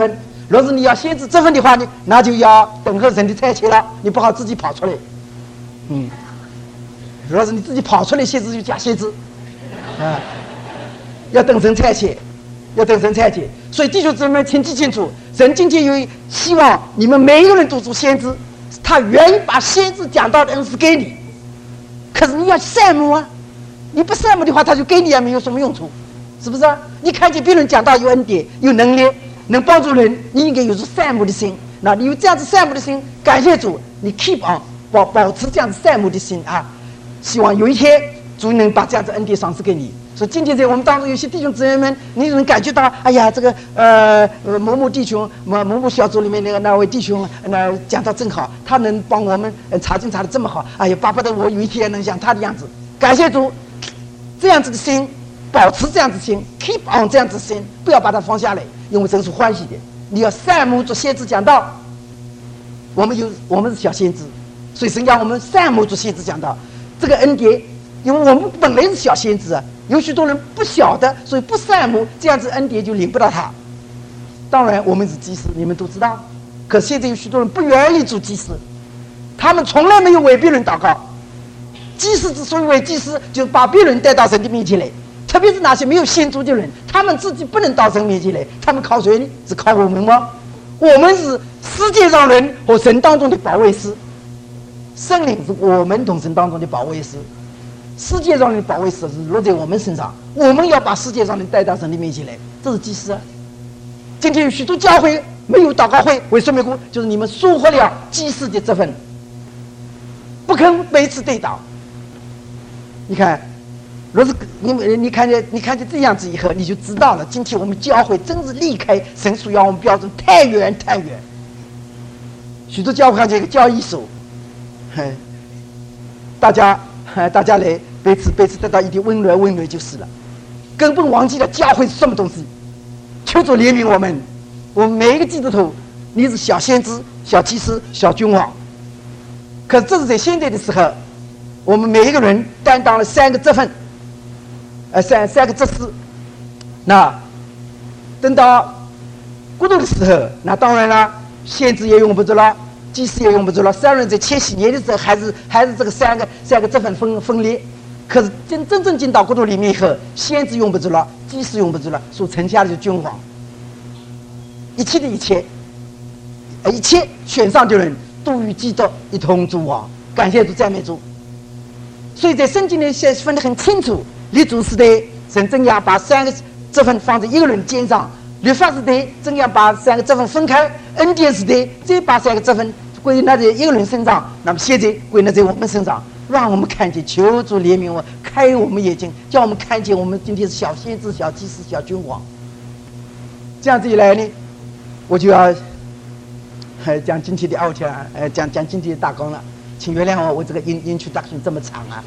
若是你要限制这份的话呢，那就要等候神的差遣了，你不好自己跑出来。嗯，若是你自己跑出来限制，就假限制，啊，要等神差遣，要等神差遣。所以弟兄姊妹们，请记清楚，神今天有希望你们每一个人都做先知，他愿意把先知讲道的恩赐给你，可是你要善慕啊，你不善慕的话，他就给你也没有什么用处，是不是啊？你看见别人讲道有恩典、有能力，能帮助人，你应该有着善慕的心。那你有这样子善慕的心，感谢主，你 keep on 保保持这样子善慕的心啊！希望有一天主能把这样子恩典赏赐给你。所以今天在我们当中有些弟兄姊妹们，你能感觉到，哎呀，这个呃某某弟兄、某某某小组里面那个那位弟兄，那讲到正好，他能帮我们查经查得这么好，哎呀，巴不得我有一天能像他的样子。感谢主，这样子的心，保持这样子的心 ，keep on 这样子的心，不要把它放下来，因为这个是欢喜的。你要善慕做先知讲道，我们有我们是小先知，所以神让我们善慕做先知讲道，这个恩典，因为我们本来是小先知啊。有许多人不晓得，所以不善慕，这样子恩典就领不到他。当然，我们是祭司，你们都知道。可现在有许多人不愿意做祭司，他们从来没有为别人祷告。祭司之所以为祭司，就是把别人带到神的面前来。特别是那些没有信主的人，他们自己不能到神面前来，他们靠谁呢？是靠我们吗？我们是世界上人和神当中的保卫师，圣灵是我们同神当中的保卫师。世界上的保卫师是落在我们身上，我们要把世界上的带到神的面前来，这是祭司啊。今天有许多教会没有祷告会，为什么？就是你们疏忽了祭司的这份，不肯每次对祷。你看，若是你们你看见你看见这样子以后，你就知道了。今天我们教会真是离开神所要我们标准太远太远。许多教会看见一个教义所，嘿，大家。大家来彼此彼此得到一点温暖温暖就是了，根本忘记了教会是什么东西。求主怜悯我们，我们每一个基督徒，你是小先知、小祭司、小君王。可是这是在现在的时候，我们每一个人担当了三个职分，呃，三三个职事。那等到国度的时候，那当然了，先知也用不着了。祭司也用不着了，三人在千禧年的时候还是还是这个三个三个这份分分裂，可是真真正进到国度里面以后，先知用不着了，祭司用不着了，所剩下的就君王，一切的一切，一切选上的人都与基督一同作王，感谢主赞美主。所以在圣经里写分得很清楚，立主时代神怎样把三个这份放在一个人肩上。律法时代怎样把三个职分分开？恩典时代再把三个职分归纳在一个人身上，那么现在归纳在我们身上，让我们看见，求主怜悯我，开我们眼睛，叫我们看见我们今天是小先知、小祭司、小君王。这样子一来呢，我就要呃讲今天的奥条，呃讲讲今天的大纲了，请原谅我，我这个 introduction 这么长啊。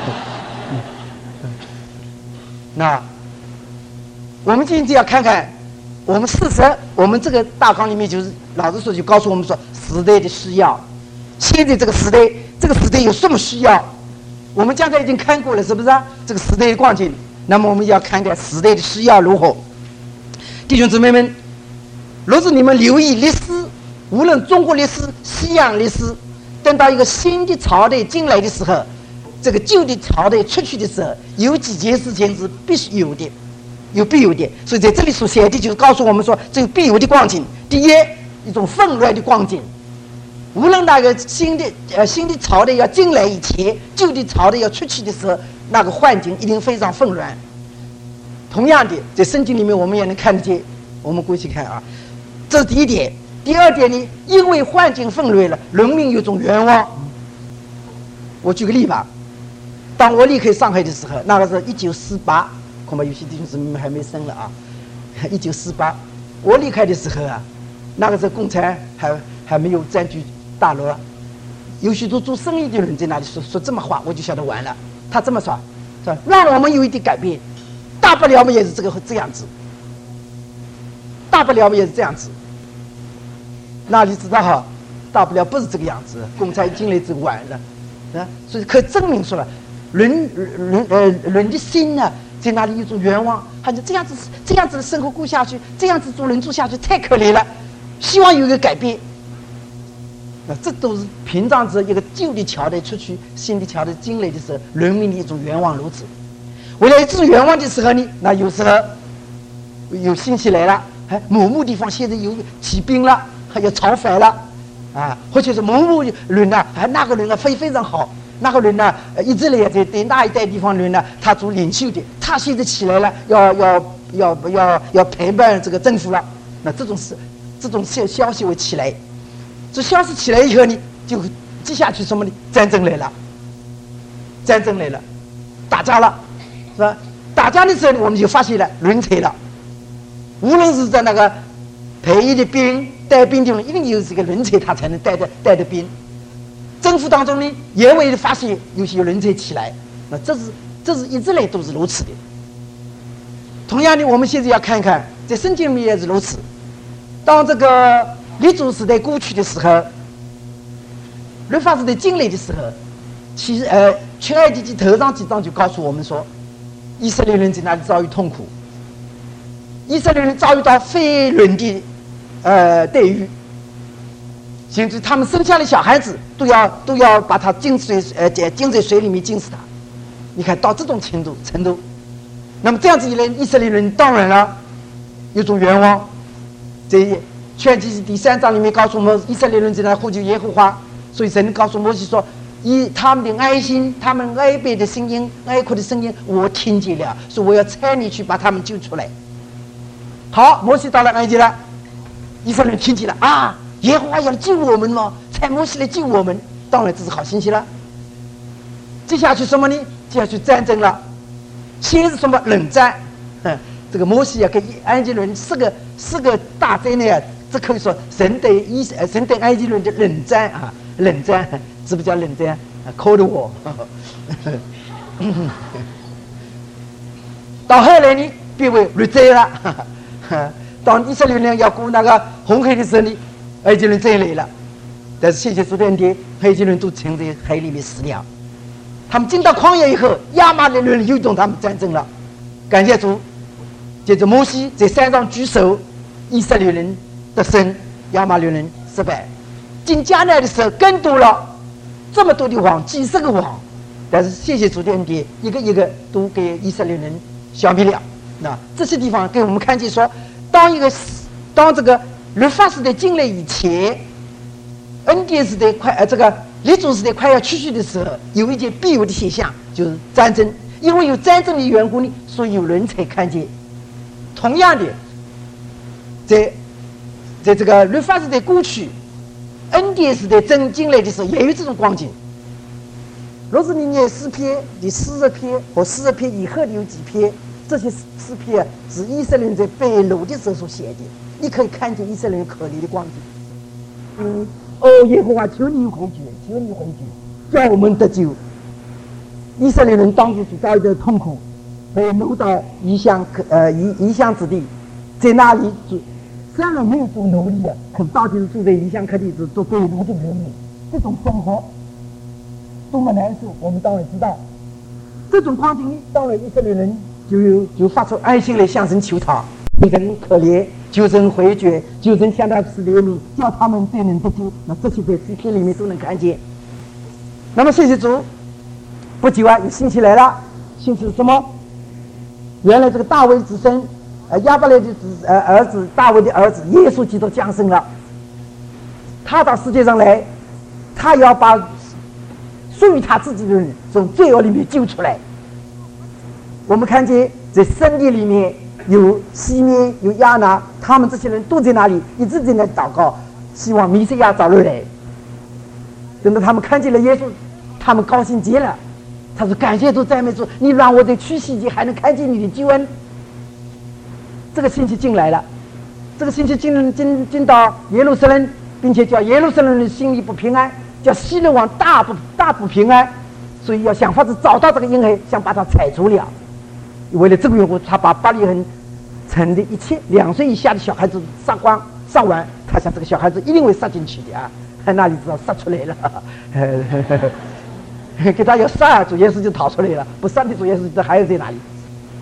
那我们今天要看看。我们事实，我们这个大纲里面就是老实说，就告诉我们说时代的需要。现在这个时代，这个时代有什么需要？我们刚才已经看过了，是不是啊？这个时代的光景，那么我们要看看时代的需要如何。弟兄姊妹们，若是你们留意历史，无论中国历史、西洋历史，等到一个新的朝代进来的时候，这个旧的朝代出去的时候，有几件事情是必须有的。有必有的，所以在这里所写的就是告诉我们说，这个必有的光景。第一，一种纷乱的光景，无论那个新的呃新的朝代要进来以前，旧的朝代要出去的时候，那个环境一定非常纷乱。同样的，在圣经里面我们也能看得见。我们过去看啊，这是第一点。第二点呢，因为环境纷乱了，人民有种愿望。我举个例吧，当我离开上海的时候，那个是一九四八。恐怕有些弟兄姊妹还没生了啊！一九四八，我离开的时候啊，那个时候共产还还没有占据大陆啊。有许多做生意的人在那里说说这么话，我就晓得完了。他这么说，说让我们有一点改变，大不了嘛也是这个这样子，大不了嘛也是这样子。那你知道哈，大不了不是这个样子，共产进来就完了啊！所以可以证明出来，人人呃人的心呢、啊。在那里有种愿望，好像这样子这样子的生活过下去，这样子做人做下去太可怜了。 希望有一个改变。那这都是平常子一个旧的桥的出去，新的桥的进来的时候，人民的一种愿望如此。为了这种愿望的时候呢，那有时候有信息来了，哎，某某地方现在有起兵了，还要造反了，啊，或者是某某人呢，哎，那个人呢非非常好，那个人呢一直来在对那一带地方人呢，他做领袖的，他现在起来了，要要要要要陪伴这个政府了。那这种事，这种消消息会起来。这消息起来以后呢，就接下去什么呢？战争来了，战争来了，打架了，是吧？打架的时候呢，我们就发现了人才了。无论是在那个培育的兵、带兵的人，一定有这个人才，他才能带的带的兵。政府当中呢，也会发现有些人才起来，那这是这是一直来都是如此的。同样的，我们现在要看看，在圣经里面也是如此。当这个立主时代过去的时候，律法时代进来的时候，其实呃，出埃及记头上几章就告诉我们说，以色列人在那里遭遇痛苦，以色列人遭遇到非人的呃待遇，甚至他们生下的小孩子都要都要把他浸水呃浸在水里面浸死他。你看到这种程度程度，那么这样子一来，以色列人当然了有种愿望，在全记第三章里面告诉我们，以色列人在那呼求耶和华，所以神告诉摩西说，以他们的爱心，他们哀悲的声音，哀哭的声音，我听见了，所以我要差你去把他们救出来。好，摩西到了埃及了，以色列人听见了啊，耶和华要救我们吗？差摩西来救我们，当然这是好信息了。接下去什么呢？接下去战争了，先是什么冷战？嗯，这个摩西啊跟埃及人四个四个大灾难啊。这可以说神对以呃神对埃及人的冷战啊，冷战，是不是叫冷战？啊 ，Cold War。到后来呢，变为热战了。当以色列人要过那个红海的时候呢，埃及人再来了，但是谢谢主的恩典，埃及人都沉在海里面死了。他们进到旷野以后，亚玛力人又同他们战争了。感谢主，接着摩西在山上举手，以色列人得胜，亚玛力人失败。进迦南的时候更多了，这么多的王，几十个王，但是谢谢主的恩典，一个一个都给以色列人消灭了。那这些地方给我们看见说，当一个当这个律法时代进来以前，恩典时代快呃这个立主时代快要去世的时候，有一件必有的现象，就是战争。因为有战争的缘故呢，所以有人才看见。同样的，在在这个律法时代过去，恩典时代真进来的时候，也有这种光景。若是你念诗篇的四十篇和四十篇以后的有几篇，这些诗篇是以色列人在被掳的时候所写的，你可以看见以色列人可怜的光景。嗯，哦，耶和华，求你回绝，求你回绝，叫我们得救。以色列人当时所遭遇的痛苦，被掳到异乡呃异异乡之地，在那里住，虽然没有做奴隶的，可是到底是住在异乡客地，是做被掳的人民，这种生活多么难受，我们当然知道。这种光景，当然以色列人就有就发出爱心来向神求讨，求神可怜，求神回绝，求神向他施怜悯，叫他们再能得救。那这些在诗篇里面都能看见。那么谢谢主。不久啊，有信息来了，信息是什么？原来这个大卫子孙，呃，亚伯拉的子呃儿子，大卫的儿子耶稣基督降生了。他到世界上来，他要把属于他自己的人从罪恶里面救出来。我们看见在圣地里面有西面有亚拿，他们这些人都在那里一直在那祷告，希望弥赛亚早日来。等到他们看见了耶稣，他们高兴极了。他说：“感谢主，赞美主，你让我在去世节还能看见你的救恩。”这个信息进来了，这个信息进进进到耶路撒冷，并且叫耶路撒冷人心里不平安，叫希律王大不大不平安，所以要想法子找到这个婴孩，想把他铲除了。为了这个缘故，他把伯利恒城的一切两岁以下的小孩子杀光杀完，他想这个小孩子一定会杀进去的啊，那里知道杀出来了。给他要杀，主耶稣就逃出来了；不杀的主耶稣就还要在哪里？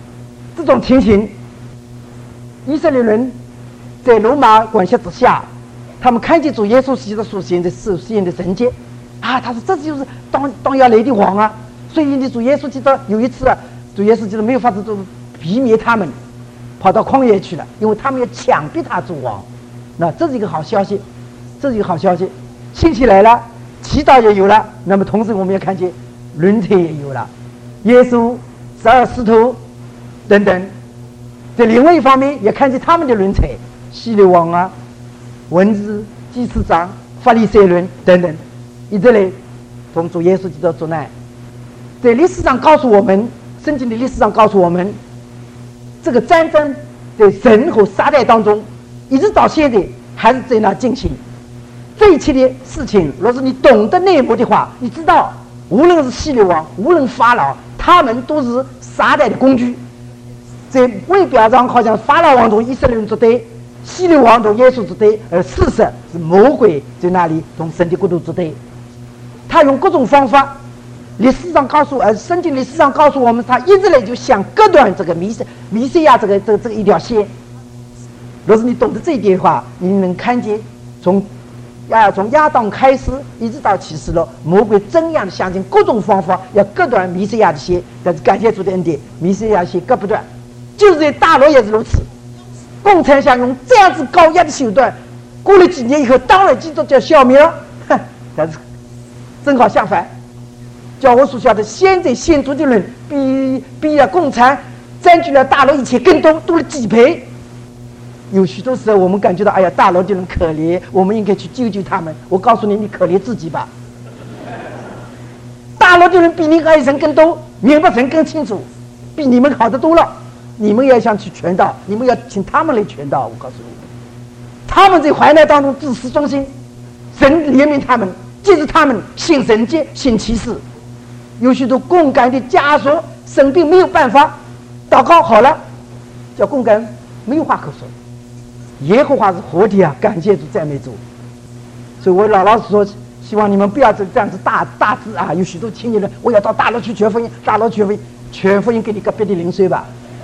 这种情形，以色列人在罗马管辖之下， 他们看见主耶稣基督所行的所行的神迹，啊，他说这就是当当亚雷的王啊。所以你主耶稣基督有一次啊，主耶稣基督没有法子就逼灭他们，跑到旷野去了，因为他们要强逼他做王。那这是一个好消息，这是一个好消息。兴起来了，祈祷也有了，那么同时我们也看见轮车也有了，耶稣、十二使徒等等。在另外一方面也看见他们的轮车，希律王啊、文士、祭司长、法利赛人等等，以这类从主耶稣基督作难。在历史上告诉我们，圣经的历史上告诉我们，这个战争在神和撒旦当中，一直到现在还是在那进行。这一切的事情，若是你懂得内幕的话，你知道，无论是希律王，无论法老，他们都是撒旦的工具。在外表上好像法老王同以色列人作对，希律王同耶稣作对，而事实是魔鬼在那里同神的国度作对。他用各种方法，历史上告诉，而圣经历史上告诉我们，他一直来就想割断这个弥赛弥赛亚这个这个这个一条线。若是你懂得这一点的话，你能看见从亚从亚当开始一直到启示录，魔鬼怎样的想尽各种方法要割断弥赛亚的线，但是感谢主的恩典，弥赛亚线割不断。就是在大陆也是如此，共产想用这样子高压的手段，过了几年以后，当然基督教消灭了。哼，但是正好相反，叫我所晓得，现在现主的人比比了共产占据了大陆一切更多，多了几倍。有许多时候我们感觉到，哎呀，大陆的人可怜，我们应该去救救他们。我告诉你，你可怜自己吧。大陆的人比你爱神更多，明白神更清楚，比你们好得多了。你们也想去传道，你们要请他们来传道。我告诉你，他们在患难当中自始忠心，神怜悯他们，借着他们行神迹、行奇事。有许多共感的家属生病没有办法，祷告好了，叫共感没有话可说。耶和华是活的啊，感谢主，赞美主。所以我老老实说，希望你们不要这样子大大字啊。有许多青年人，我要到大陆去传福音，大陆传福音，传福音给你隔壁的邻居吧。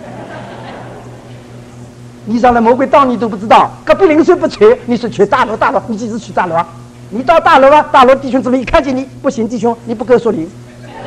你上来魔鬼到你都不知道，隔壁邻居不去，你是去大楼大楼，你几时去大楼啊？你到大楼啊，大楼弟兄姊妹一看见你，不行，弟兄你不够说理，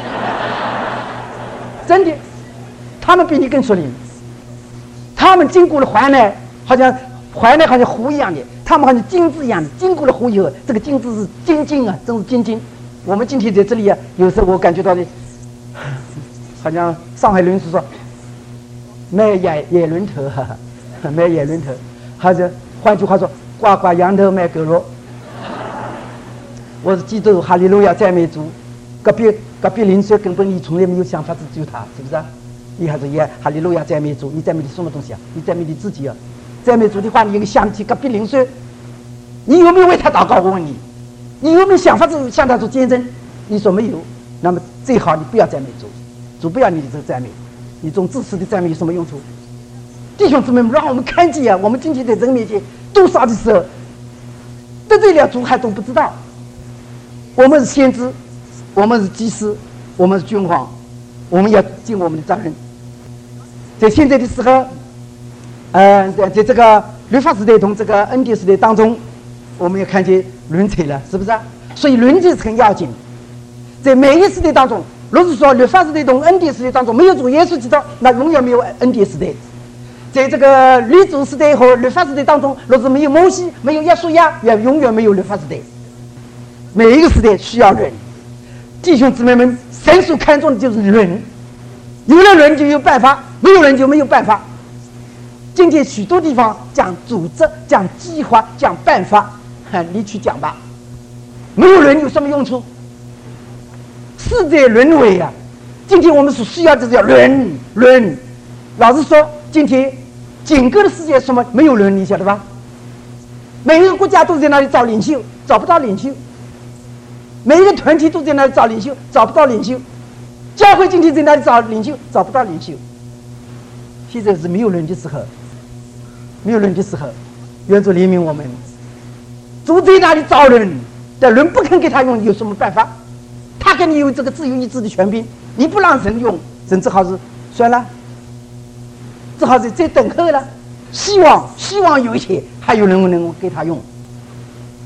真的，他们比你更说理。他们经过了患难，好像患难好像湖一样的，他们好像金子一样的，经过了湖以后，这个金子是金金啊，真是金金。我们今天在这里啊，有时候我感觉到的，好像上海人是说卖野野轮头，哈哈。卖野轮头，还是换句话说，挂挂羊头卖狗肉。我是基督，哈利路亚，赞美主。隔壁隔壁邻居根本你从来没有想法子救他，是不是啊？你还是也哈利路亚，赞美主。你赞美的什么东西啊？你赞美你自己啊。赞美主的话，你应该想起隔壁邻居，你有没有为他祷告？我问你，你有没有想法子向他做见证？你说没有，那么最好你不要赞美主，主不要你的这个赞美，你这种自私的赞美有什么用处？弟兄姊妹们，让我们看见啊！我们今天在人面前多少的时候得罪了主还都不知道。我们是先知，我们是祭司，我们是君王，我们要尽我们的责任。在现在的时候，呃，在在这个律法时代同这个恩典时代当中，我们也看见轮车了，是不是啊？所以轮车是很要紧。在每一时代当中，若是说律法时代同恩典时代当中没有主耶稣基督，那永远没有恩典时代。在这个律主时代和律法时代当中，若是没有摩西，没有耶稣亚，也永远没有律法时代。每一个时代需要人，弟兄姊妹们，神所看重的就是人，有了人就有办法，没有人就没有办法。今天许多地方讲组织、讲计划、讲办法，你去讲吧，没有人有什么用处？世界轮回啊！今天我们所需要的叫人人。老实说，今天整个的世界什么没有人，你晓得吧？每一个国家都在那里找领袖，找不到领袖；每一个团体都在那里找领袖，找不到领袖；教会今天在那里找领袖，找不到领袖。现在是没有人的时候，没有人的时候，愿主怜悯我们。主在那里找人，但人不肯给他用，有什么办法？他给你有这个自由意志的权柄，你不让神用，神只好是算了。只好是在等候了，希望希望有一天还有人能够给他用。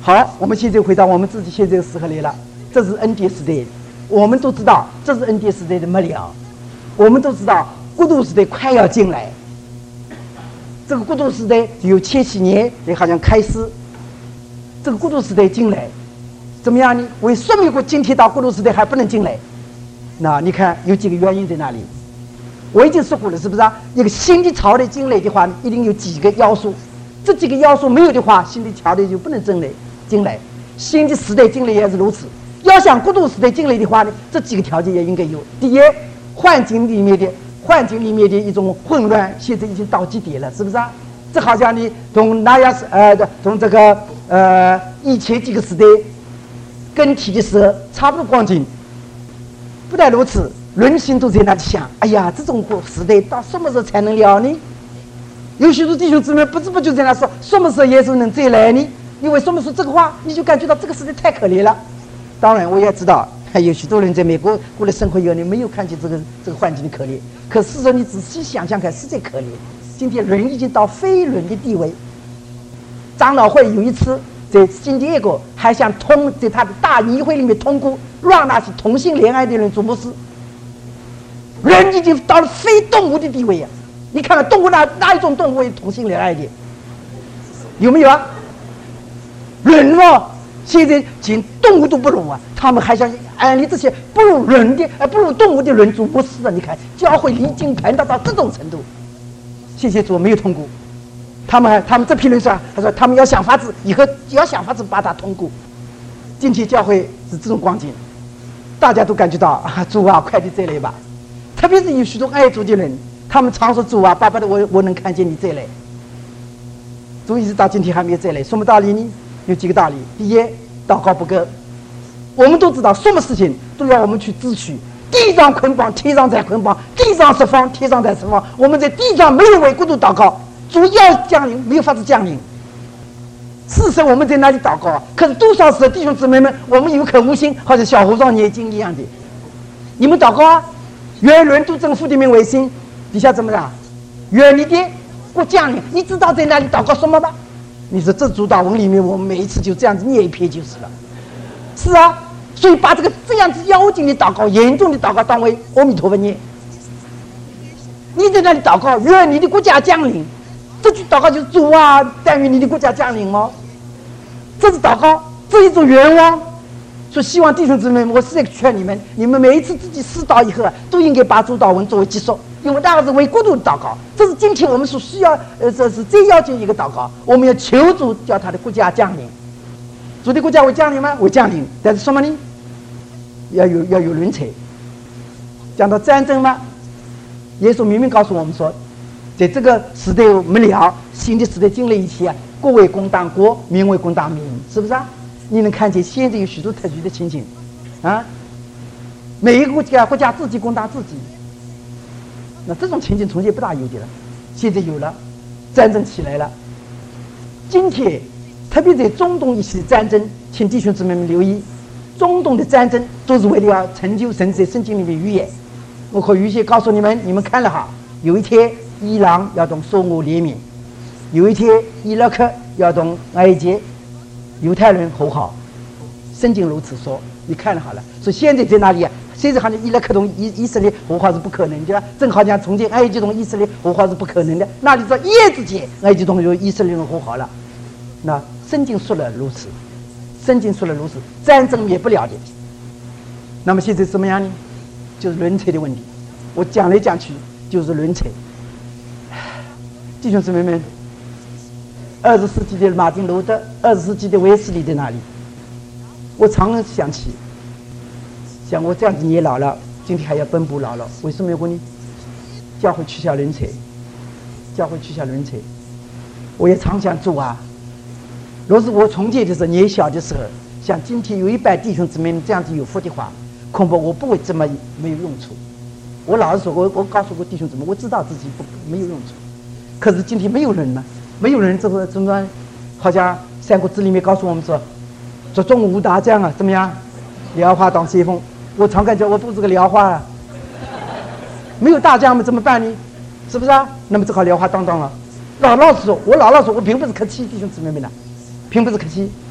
好，我们现在回到我们自己现在的时刻来了。这是恩典时代，我们都知道这是恩典时代的末了。我们都知道过渡时代快要进来。这个过渡时代有千禧年也好像开始。这个过渡时代进来，怎么样呢？为什么过今天到过渡时代还不能进来？那你看有几个原因在那里？我已经说过了，是不是啊？一个新的朝代进来的话，一定有几个要素。这几个要素没有的话，新的朝代就不能进来。进来，新的时代进来也是如此。要想过渡时代进来的话呢，这几个条件也应该有。第一，环境里面的环境里面的一种混乱，现在已经到极点了，是不是啊？这好像你从那亚呃从这个呃以前几个时代更替的时候差不多光景。不但如此，人心都在那里想：哎呀，这种时代到什么时候才能了呢？有许多弟兄姊妹不知不觉在那说：什么时候耶稣能再来呢？因为什么说这个话，你就感觉到这个时代太可怜了。当然，我也知道，还有许多人在美国过了生活以后，你没有看见这个这个环境的可怜。可事实上，你仔细想想看，实在可怜。今天人已经到非人的地位。长老会有一次在新第二个还想通在他的大议会里面通过，让那些同性恋爱的人做牧师。人已经到了非动物的地位呀、啊！你看看动物哪哪一种动物为同性恋爱的？有没有啊？人哦，现在连动物都不如啊，他们还想安利这些不如人的、呃不如动物的人做牧师啊！你看教会离经叛道到这种程度，谢谢主没有通过。他们还他们这批人说，他说他们要想法子，以后要想法子把它通过。今天教会是这种光景，大家都感觉到啊，主啊，快点再来吧！特别是有许多爱主的人，他们常说主啊，巴巴的我我能看见你再来。主一直到今天还没有再来，什么道理呢？有几个道理。第一，祷告不够。我们都知道，什么事情都要我们去自取。地上捆绑，天上在捆绑；地上释放，天上在释放。我们在地上没有为国度祷告，主要降临，没有法子降临。事实我们在那里祷告，可是多少时弟兄姊妹们，我们有口无心，好像小和尚念经一样的。你们祷告啊，愿伦都政府的名为心，底下怎么样？愿你的国降临。你知道在那里祷告什么吗？你说这主祷文里面，我们每一次就这样子念一篇就是了。是啊，所以把这个这样子妖精的祷告、严重的祷告当为阿弥陀佛念。你在那里祷告，愿你的国家降临，这句祷告就是主啊，但愿你的国家降临哦。这是祷告，这是一种愿望。所以希望弟兄姊妹们，我实在劝你们，你们每一次自己思祷以后啊，都应该把主祷文作为基础，因为那个是为国度的祷告，这是今天我们所需要，呃，这是最要紧一个祷告。我们要求主叫他的国家降临。主的国家会降临吗？会降临，但是什么呢？要有要有人才。讲到战争吗？耶稣明明告诉我们说，在这个时代没了，新的时代进来以前啊，国为公当国，民为公当民，是不是啊？你能看见现在有许多特殊的情形啊，每一个国家国家自己公当自己，那这种情形从前不大有的了，现在有了，战争起来了。今天特别在中东一些战争，请弟兄姊妹们留意，中东的战争都是为了要成就神在圣经里面预言。我可预先告诉你们，你们看了哈，有一天伊朗要同苏俄联名，有一天伊拉克要同埃及犹太人和好，圣经如此说，你看了好了。所以现在在哪里啊？现在好像伊拉克同以以色列和好是不可能的，正好像从前埃及同以色列和好是不可能的。那里说一夜之间，埃及同有以色列人和好了。那圣经说了如此，圣经说了如此，战争灭不了的。那么现在怎么样呢？就是人才的问题。我讲来讲去就是人才。弟兄姊妹们，二十世纪的马丁路德，二十世纪的卫斯理在哪里？我常常想起，像我这样子也老了，今天还要奔波老了，为什么有呢？教会缺少人才，教会缺少人才。我也常想做啊。若是我重建的时候，年小的时候，像今天有一般弟兄姊妹这样子有福的话，恐怕我不会这么没有用处。我老实说，我我告诉过弟兄姊妹，我知道自己不没有用处。可是今天没有人呢，没有人这个怎么，好像《三国志》里面告诉我们说，说中武大将啊，怎么样？廖化当先锋。我常感觉我不是个廖化啊，没有大将们怎么办呢？是不是啊？那么只好廖化当当了。老老实说，我老老实说，我并不是客气，弟兄姊妹们呐，并不是客气。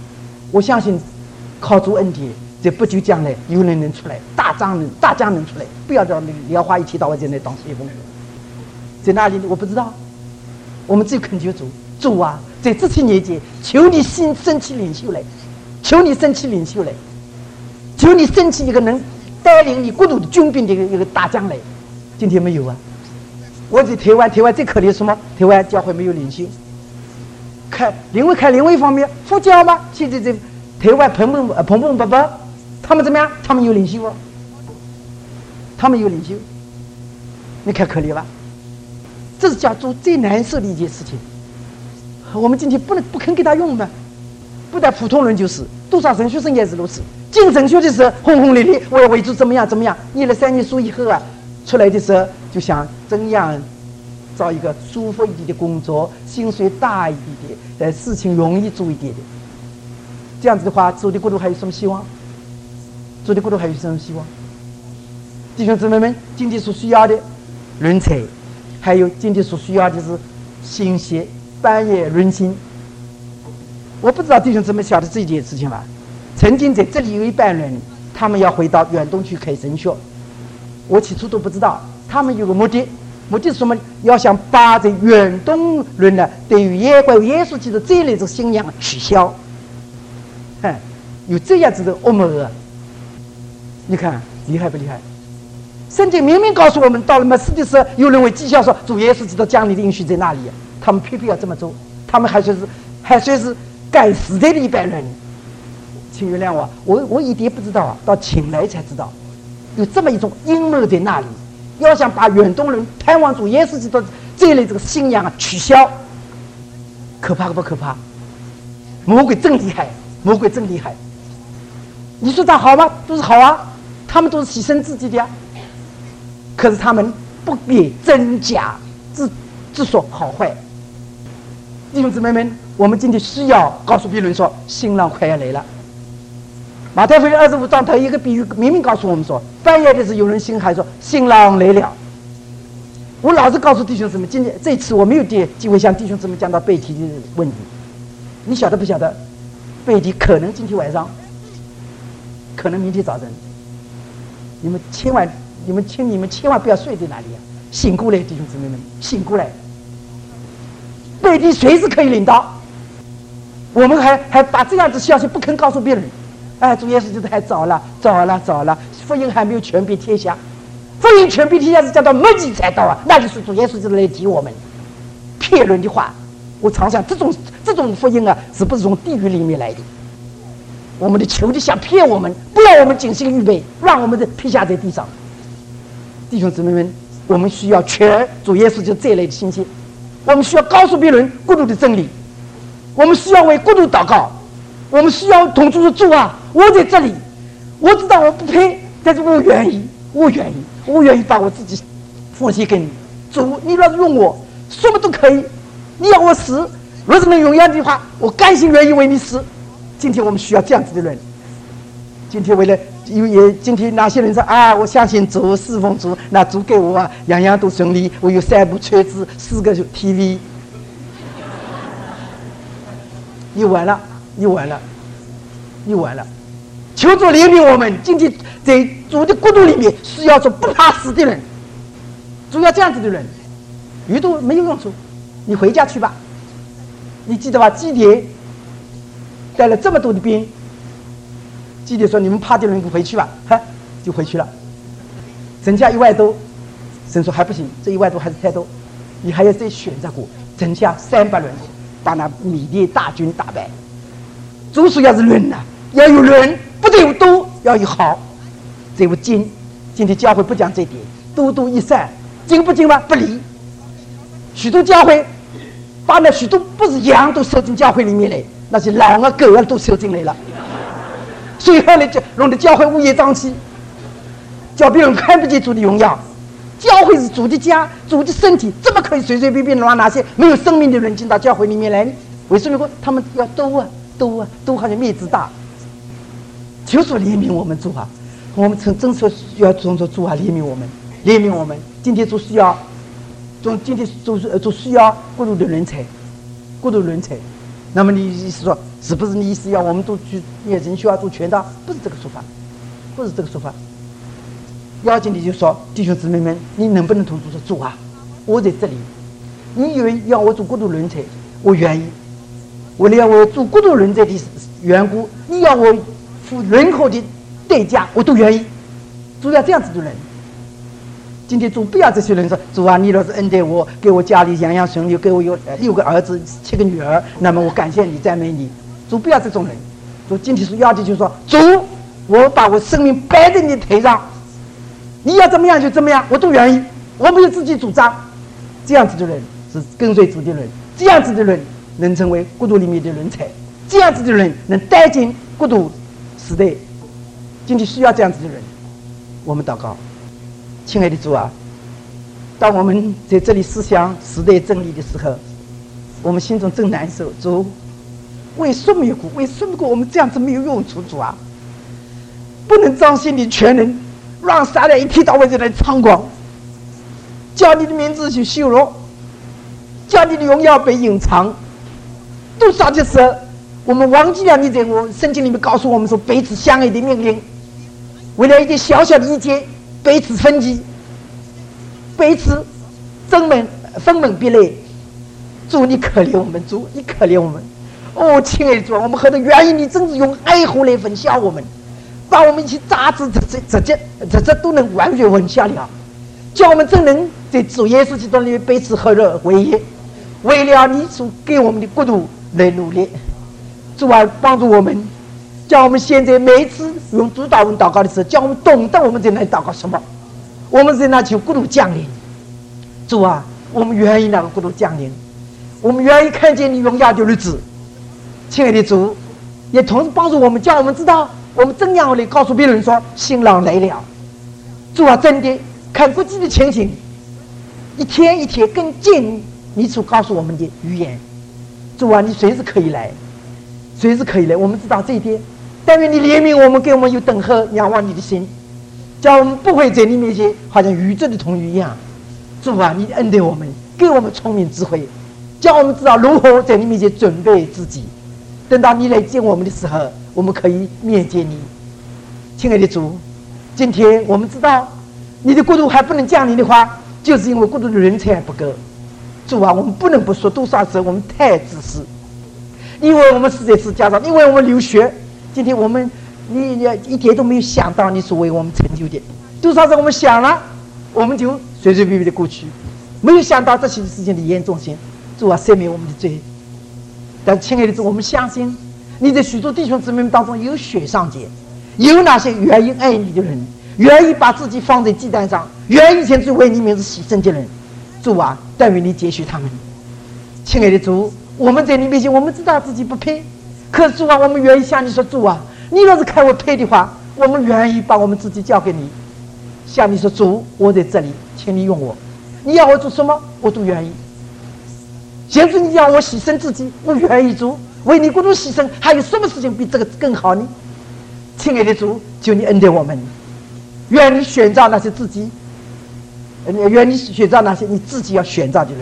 我相信靠主恩典，这不久将来有人能出来，大将人大将人出来，不要到莲花一天到晚在那当先锋，在哪里我不知道。我们只有恳求主，主啊，在这些年间，求你兴升起领袖来，求你升起领袖来，求你升起一个能带领你国土的军兵的一个一个大将来。今天没有啊！我在台湾，台湾最可怜什么？台湾教会没有领袖。看另外看另外一方面，佛教嘛，现在在台湾蓬蓬呃蓬蓬勃勃，他们怎么样？他们有领袖哦，他们有领袖，你看可怜吧？这是家族最难受的一件事情。我们今天不能不肯给他用嘛，不但普通人就是，多少神学生也是如此。进神学的时候轰轰烈烈，我要为主怎么样怎么样。念了三年书以后啊，出来的时候就想怎样找一个舒服一点的工作，薪水大一点的，呃，事情容易做一点的。这样子的话，主的国度还有什么希望？主的国度还有什么希望？弟兄姊妹们，今天所需要的人才，还有今天所需要的是信息、半夜人心。我不知道弟兄姊妹晓得这件事情吧？曾经在这里有一班人，他们要回到远东去开神学。我起初都不知道，他们有个目的，目的是什么？要想把这远东人呢对于耶关于耶稣基督这一类的信仰取消。哎，有这样子的恶魔啊！你看厉害不厉害？圣经明明告诉我们，到了末世的时候，有人为讥笑说主耶稣基督将来的应许在那里，他们偏偏要这么做，他们还算是还算是赶时代的一般人。请原谅我，我我一点不知道啊，到请来才知道，有这么一种阴谋在那里，要想把远东人盼望主耶稣基督这一类这个信仰啊取消，可怕不可怕？魔鬼真厉害，魔鬼真厉害。你说他好吗？都是好啊，他们都是牺牲自己的呀。可是他们不辨真假，只只说好坏。弟兄姊妹们，我们今天需要告诉别人说，新郎快要来了。马太福音二十五章头一个比喻，明明告诉我们说，半夜的时候有人心喊说新郎来了。我老是告诉弟兄姊妹，今天这次我没有机会向弟兄姊妹讲到背题的问题。你晓得不晓得？背题可能今天晚上，可能明天早晨。你们千万，你们请你们千万不要睡在那里啊！醒过来，弟兄姊妹们，醒过来！背题随时可以领到。我们还还把这样子消息不肯告诉别人。哎，主耶稣基督还早了，早了，早了，福音还没有传遍天下。福音传遍天下是讲到末期才到啊，那就是主耶稣基督来提我们。骗人的话，我常想，这种这种福音啊，是不是从地狱里面来的？我们的仇敌想骗我们，不让我们精心预备，让我们的撇下在地上。弟兄姊妹们，我们需要全主耶稣基督这一类的信息，我们需要告诉别人国度的真理，我们需要为国度祷告，我们需要同主说主啊，我在这里，我知道我不配，但是我愿意，我愿意，我愿意把我自己奉献给你。主，你若是用我，什么都可以。你要我死，若是能荣耀的话，我甘心愿意为你死。今天我们需要这样子的人。今天为了因为今天哪些人说啊，我相信主，侍奉主，那主给我啊，样样都顺利，我有三部车子，四个 T V， 又完了，又完了，又完了。求主怜悯我们，今天在主的国度里面需要做不怕死的人，主要这样子的人，鱼都没有用处，你回家去吧。你记得吧？基甸带了这么多的兵，基甸说：“你们怕的人不回去吧？”哈，就回去了。增加一万多，神说还不行，这一万多还是太多，你还要再选择过，增加三百人，把那米甸大军打败。主说要是人呐、啊，要有人，不得有多，要有好，这有精。今天教会不讲这点，多多益善，精不精吗？不理。许多教会把那许多不是羊都收进教会里面来，那些狼啊狗啊都收进来了，所以后来就弄得教会乌烟瘴气，叫别人看不见主的荣耀。教会是主的家，主的身体，怎么可以随随便便让那些没有生命的人进到教会里面来呢？为什么他们要斗啊斗啊斗，好像面子大？求主怜悯我们主啊！我们真真说要从说主啊怜悯我们，怜悯我们。今天主需要，从今天主主需要国度的人才，国度人才。 那么你意思说，是不是你意思要我们都去念人需要做全道？不是这个说法，不是这个说法。要紧的就说，弟兄姊妹们，你能不能同主说主啊，我在这里，你以为要我做过渡人才，我愿意。为了要我做过渡人才的缘故，你要我付任何的代价，我都愿意。主要这样子的人。今天主不要这些人说，主啊，你若是恩待我，给我家里洋洋顺利，给我有六个儿子七个女儿，那么我感谢你，赞美你。主不要这种人。主今天是要的就是说，主，我把我生命摆在你的腿上，你要怎么样就怎么样，我都愿意，我没有自己主张。这样子的人是跟随主的人，这样子的人能成为国度里面的人才，这样子的人能带进国度时代。今天需要这样子的人，我们祷告。亲爱的主啊，当我们在这里思想时代真理的时候，我们心中真难受。主，为什么有苦？为什么我们这样子没有用处？主啊，不能彰显你全能，让撒旦一天到晚在那里猖狂，叫你的名字去羞辱，叫你的荣耀被隐藏。多少的时候，我们忘记了你在我圣经里面告诉我们说彼此相爱的命令，为了一点小小的意见，彼此分歧，彼此分门分门别类。主，你可怜我们，主，你可怜我们。哦，亲爱的主，我们何等愿意你真是用爱火来焚烧我们，把我们一起杂质这这这这这都能完全焚烧了，叫我们真能在主耶稣基督里面彼此合热为一，为了你所给我们的国度来努力。主啊，帮助我们，叫我们现在每一次用主祷文祷告的时候，叫我们懂得我们在那里祷告什么，我们在那求国度降临。主啊，我们愿意那个国度降临，我们愿意看见你荣耀的日子。亲爱的主，也同时帮助我们，叫我们知道我们怎样来告诉别人说新郎来了。主啊，真的看国际的情形，一天一天更近你所告诉我们的语言。主啊，你随时可以来，随时可以来，我们知道这一点。但愿你怜悯我们，给我们有等候仰望你的心，叫我们不会在你面前好像愚拙的童女一样。主啊，你恩待我们，给我们聪明智慧，叫我们知道如何在你面前准备自己，等到你来见我们的时候，我们可以面见你。亲爱的主，今天我们知道你的国度还不能降临的话，就是因为国度的人才不够。主啊，我们不能不说，多少时候我们太自私，因为我们实在是家长，因为我们留学，今天我们你也一点都没有想到你所为我们成就的，多少时候我们想了，我们就随随便便的过去，没有想到这些事情的严重性。主啊，赦免我们的罪。但亲爱的主，我们相信你在许多弟兄姊妹们当中有雪上节，有那些愿意爱你的人，愿意把自己放在祭坛上，愿意前去为你名字牺牲的人。主啊，但愿你接续他们。亲爱的主，我们在你面前，我们知道自己不配，可是主啊，我们愿意向你说，主啊，你若是看我配的话，我们愿意把我们自己交给你，向你说，主，我在这里，请你用我，你要我做什么我都愿意。现在你要我牺牲自己，我愿意做，为你国度牺牲，还有什么事情比这个更好呢？亲爱的主，求你恩待我们，愿你选召那些自己，愿你选召那些你自己要选召的人。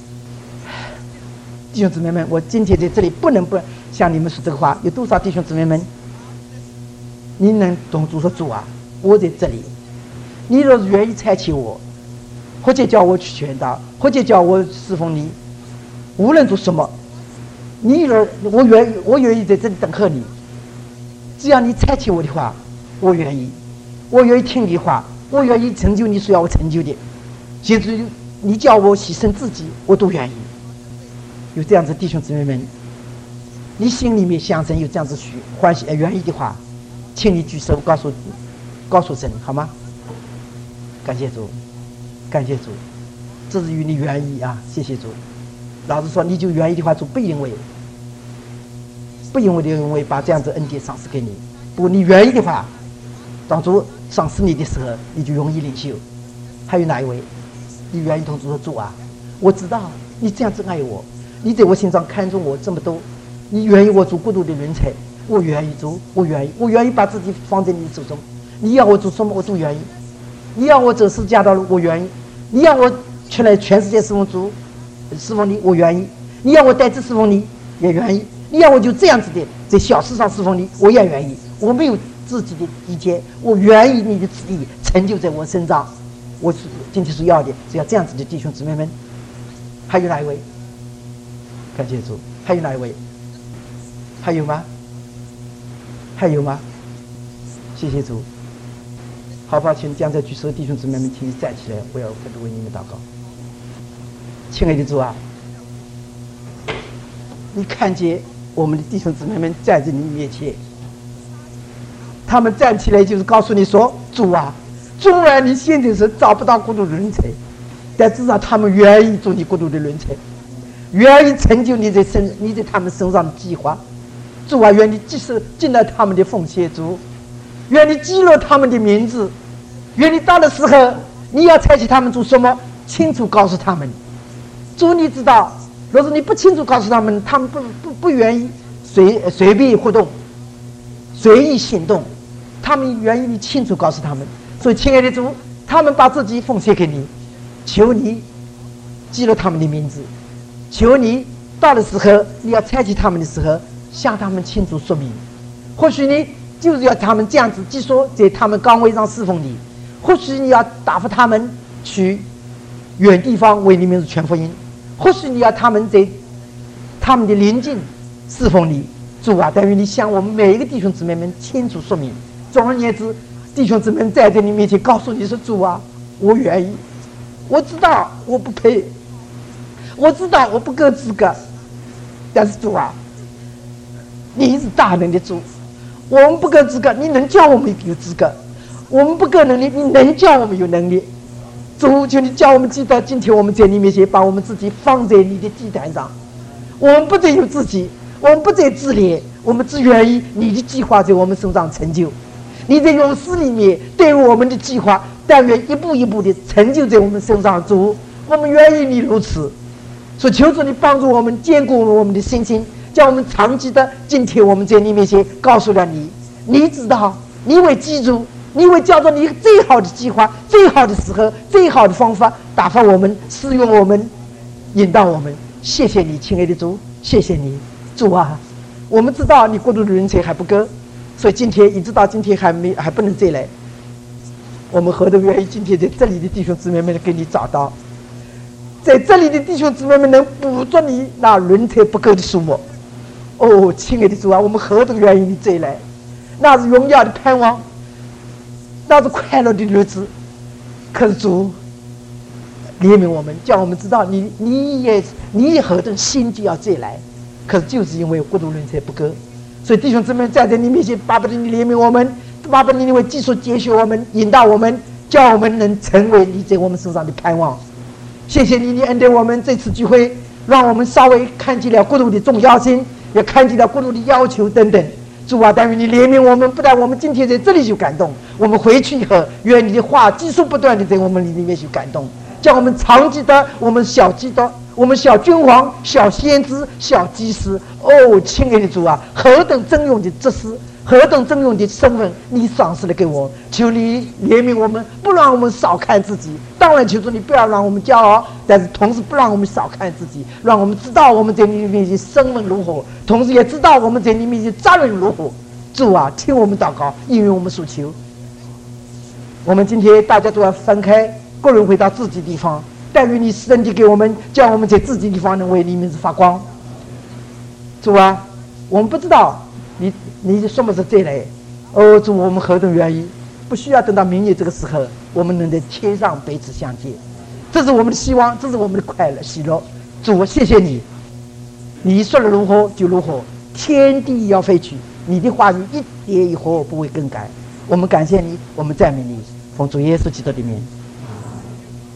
弟兄姊妹们，我今天在这里不能不向你们说这个话。有多少弟兄姊妹们，你能懂主说，主啊，我在这里，你若是愿意差遣我，或者叫我去宣道，或者叫我侍奉你，无论做什么，你若我愿意，我愿意在这里等候你。只要你差遣我的话，我愿意，我愿意听你的话，我愿意成就你所要我成就的。甚至于你叫我牺牲自己，我都愿意。有这样子弟兄姊妹们，你心里面相信有这样子许欢喜呃愿意的话，请你举手告诉告诉神，好吗？感谢主，感谢主，这是与你愿意啊，谢谢主。老实说，你就愿意的话，主不因为不因为的因为把这样子恩典赏赐给你，不过你愿意的话，当主赏赐你的时候，你就容易领袖。还有哪一位？你愿意同主说，主啊，我知道你这样子爱我，你在我心上看重我这么多，你愿意我做国度的人才，我愿意做，我愿意，我愿意把自己放在你手中。你要我做什么，我都愿意。你要我走世家道路，我愿意。你要我出来全世界侍奉主，侍奉你，我愿意。你要我带着侍奉你，也愿意。 你要我就这样子的在小事上侍奉你，我也愿意。我没有自己的意见，我愿意你的旨意成就在我身上。我是今天是要的，是要这样子的弟兄姊妹们。还有哪一位？感谢主。还有哪一位？还有吗？还有吗？谢谢主。好吧，请将在举手的弟兄姊妹们，请站起来，我要跟着为你们祷告。亲爱的主啊，你看见我们的弟兄姊妹们站在你面前，他们站起来就是告诉你说：主啊，纵然你现在是找不到国度的人才，但至少他们愿意做你国度的人才，愿意成就你在身你在他们身上的计划。主啊，愿你继续进了他们的奉献，主，愿你记录他们的名字，愿你到的时候你要采取他们做什么，清楚告诉他们。主，你知道，若是你不清楚告诉他们，他们不不不愿意随随便活动，随意行动，他们愿意你清楚告诉他们。所以，亲爱的主，他们把自己奉献给你，求你记录他们的名字，求你到的时候你要采取他们的时候，向他们清楚说明。或许你就是要他们这样子继续在他们岗位上侍奉你，或许你要打发他们去远地方为你名字传福音，或许你要他们在他们的邻近侍奉你。主啊，但愿你向我们每一个弟兄姊妹们清楚说明。总而言之，弟兄姊妹在在你面前告诉你说：主啊，我愿意，我知道我不配，我知道我不够资格，但是主啊，你是大能的主，我们不够资格，你能叫我们有资格；我们不够能力，你能叫我们有能力。主，求你叫我们记得，今天我们在你面前把我们自己放在你的祭坛上，我们不再有自己，我们不再自恋，我们只愿意你的计划在我们身上成就。你在勇士里面对于我们的计划，但愿一步一步的成就在我们身上。主，我们愿意你如此，所以求主你帮助我们，坚固我们的信心，叫我们长期的今天我们在你面前告诉了你，你知道，你会记住，你会叫做你最好的计划，最好的时候，最好的方法打发我们，使用我们，引导我们。谢谢你，亲爱的主，谢谢你。主啊，我们知道你国度的人才还不够，所以今天一直到今天还没还不能再来，我们何等愿意今天在这里的弟兄姊妹们给你找到，在这里的弟兄姊妹们能捕捉你那人才不够的数目。哦，亲爱的主啊，我们何等愿意你再来，那是荣耀的盼望，那是快乐的日子。可是主怜悯我们，叫我们知道你你也你也何等心急要再来，可是就是因为国度人才不够，所以弟兄姊妹站在你面前，巴不得你怜悯我们，巴不得你为技术节学我们，引导我们，叫我们能成为你在我们身上的盼望。谢谢你，你恩待我们这次聚会，让我们稍微看见了国度的重要性，也看见了国度的要求等等。主啊，但愿你怜悯我们，不但我们今天在这里就感动，我们回去以后，愿你的话基数不断的在我们里面去感动，叫我们常记得我们小记得我们小君王、小先知、小祭司。哦，亲爱的主啊，何等真用的知识，何等真用的身份，你赏赐了给我，求你怜悯我们，不让我们少看自己。当然，求主你不要让我们骄傲，但是同时不让我们少看自己，让我们知道我们在你面前身份如何，同时也知道我们在你面前责任如何。主啊，听我们祷告，应允我们所求。我们今天大家都要分开，个人回到自己地方，但愿你身体给我们，叫我们在自己地方能为你名字发光。主啊，我们不知道你你什么时候再来，哦，主，我们何等愿意，不需要等到明年这个时候，我们能在天上彼此相见，这是我们的希望，这是我们的快乐喜乐。主，谢谢你，你说了如何就如何，天地要废去，你的话语一点一毫不会更改。我们感谢你，我们赞美你，奉主耶稣基督的名。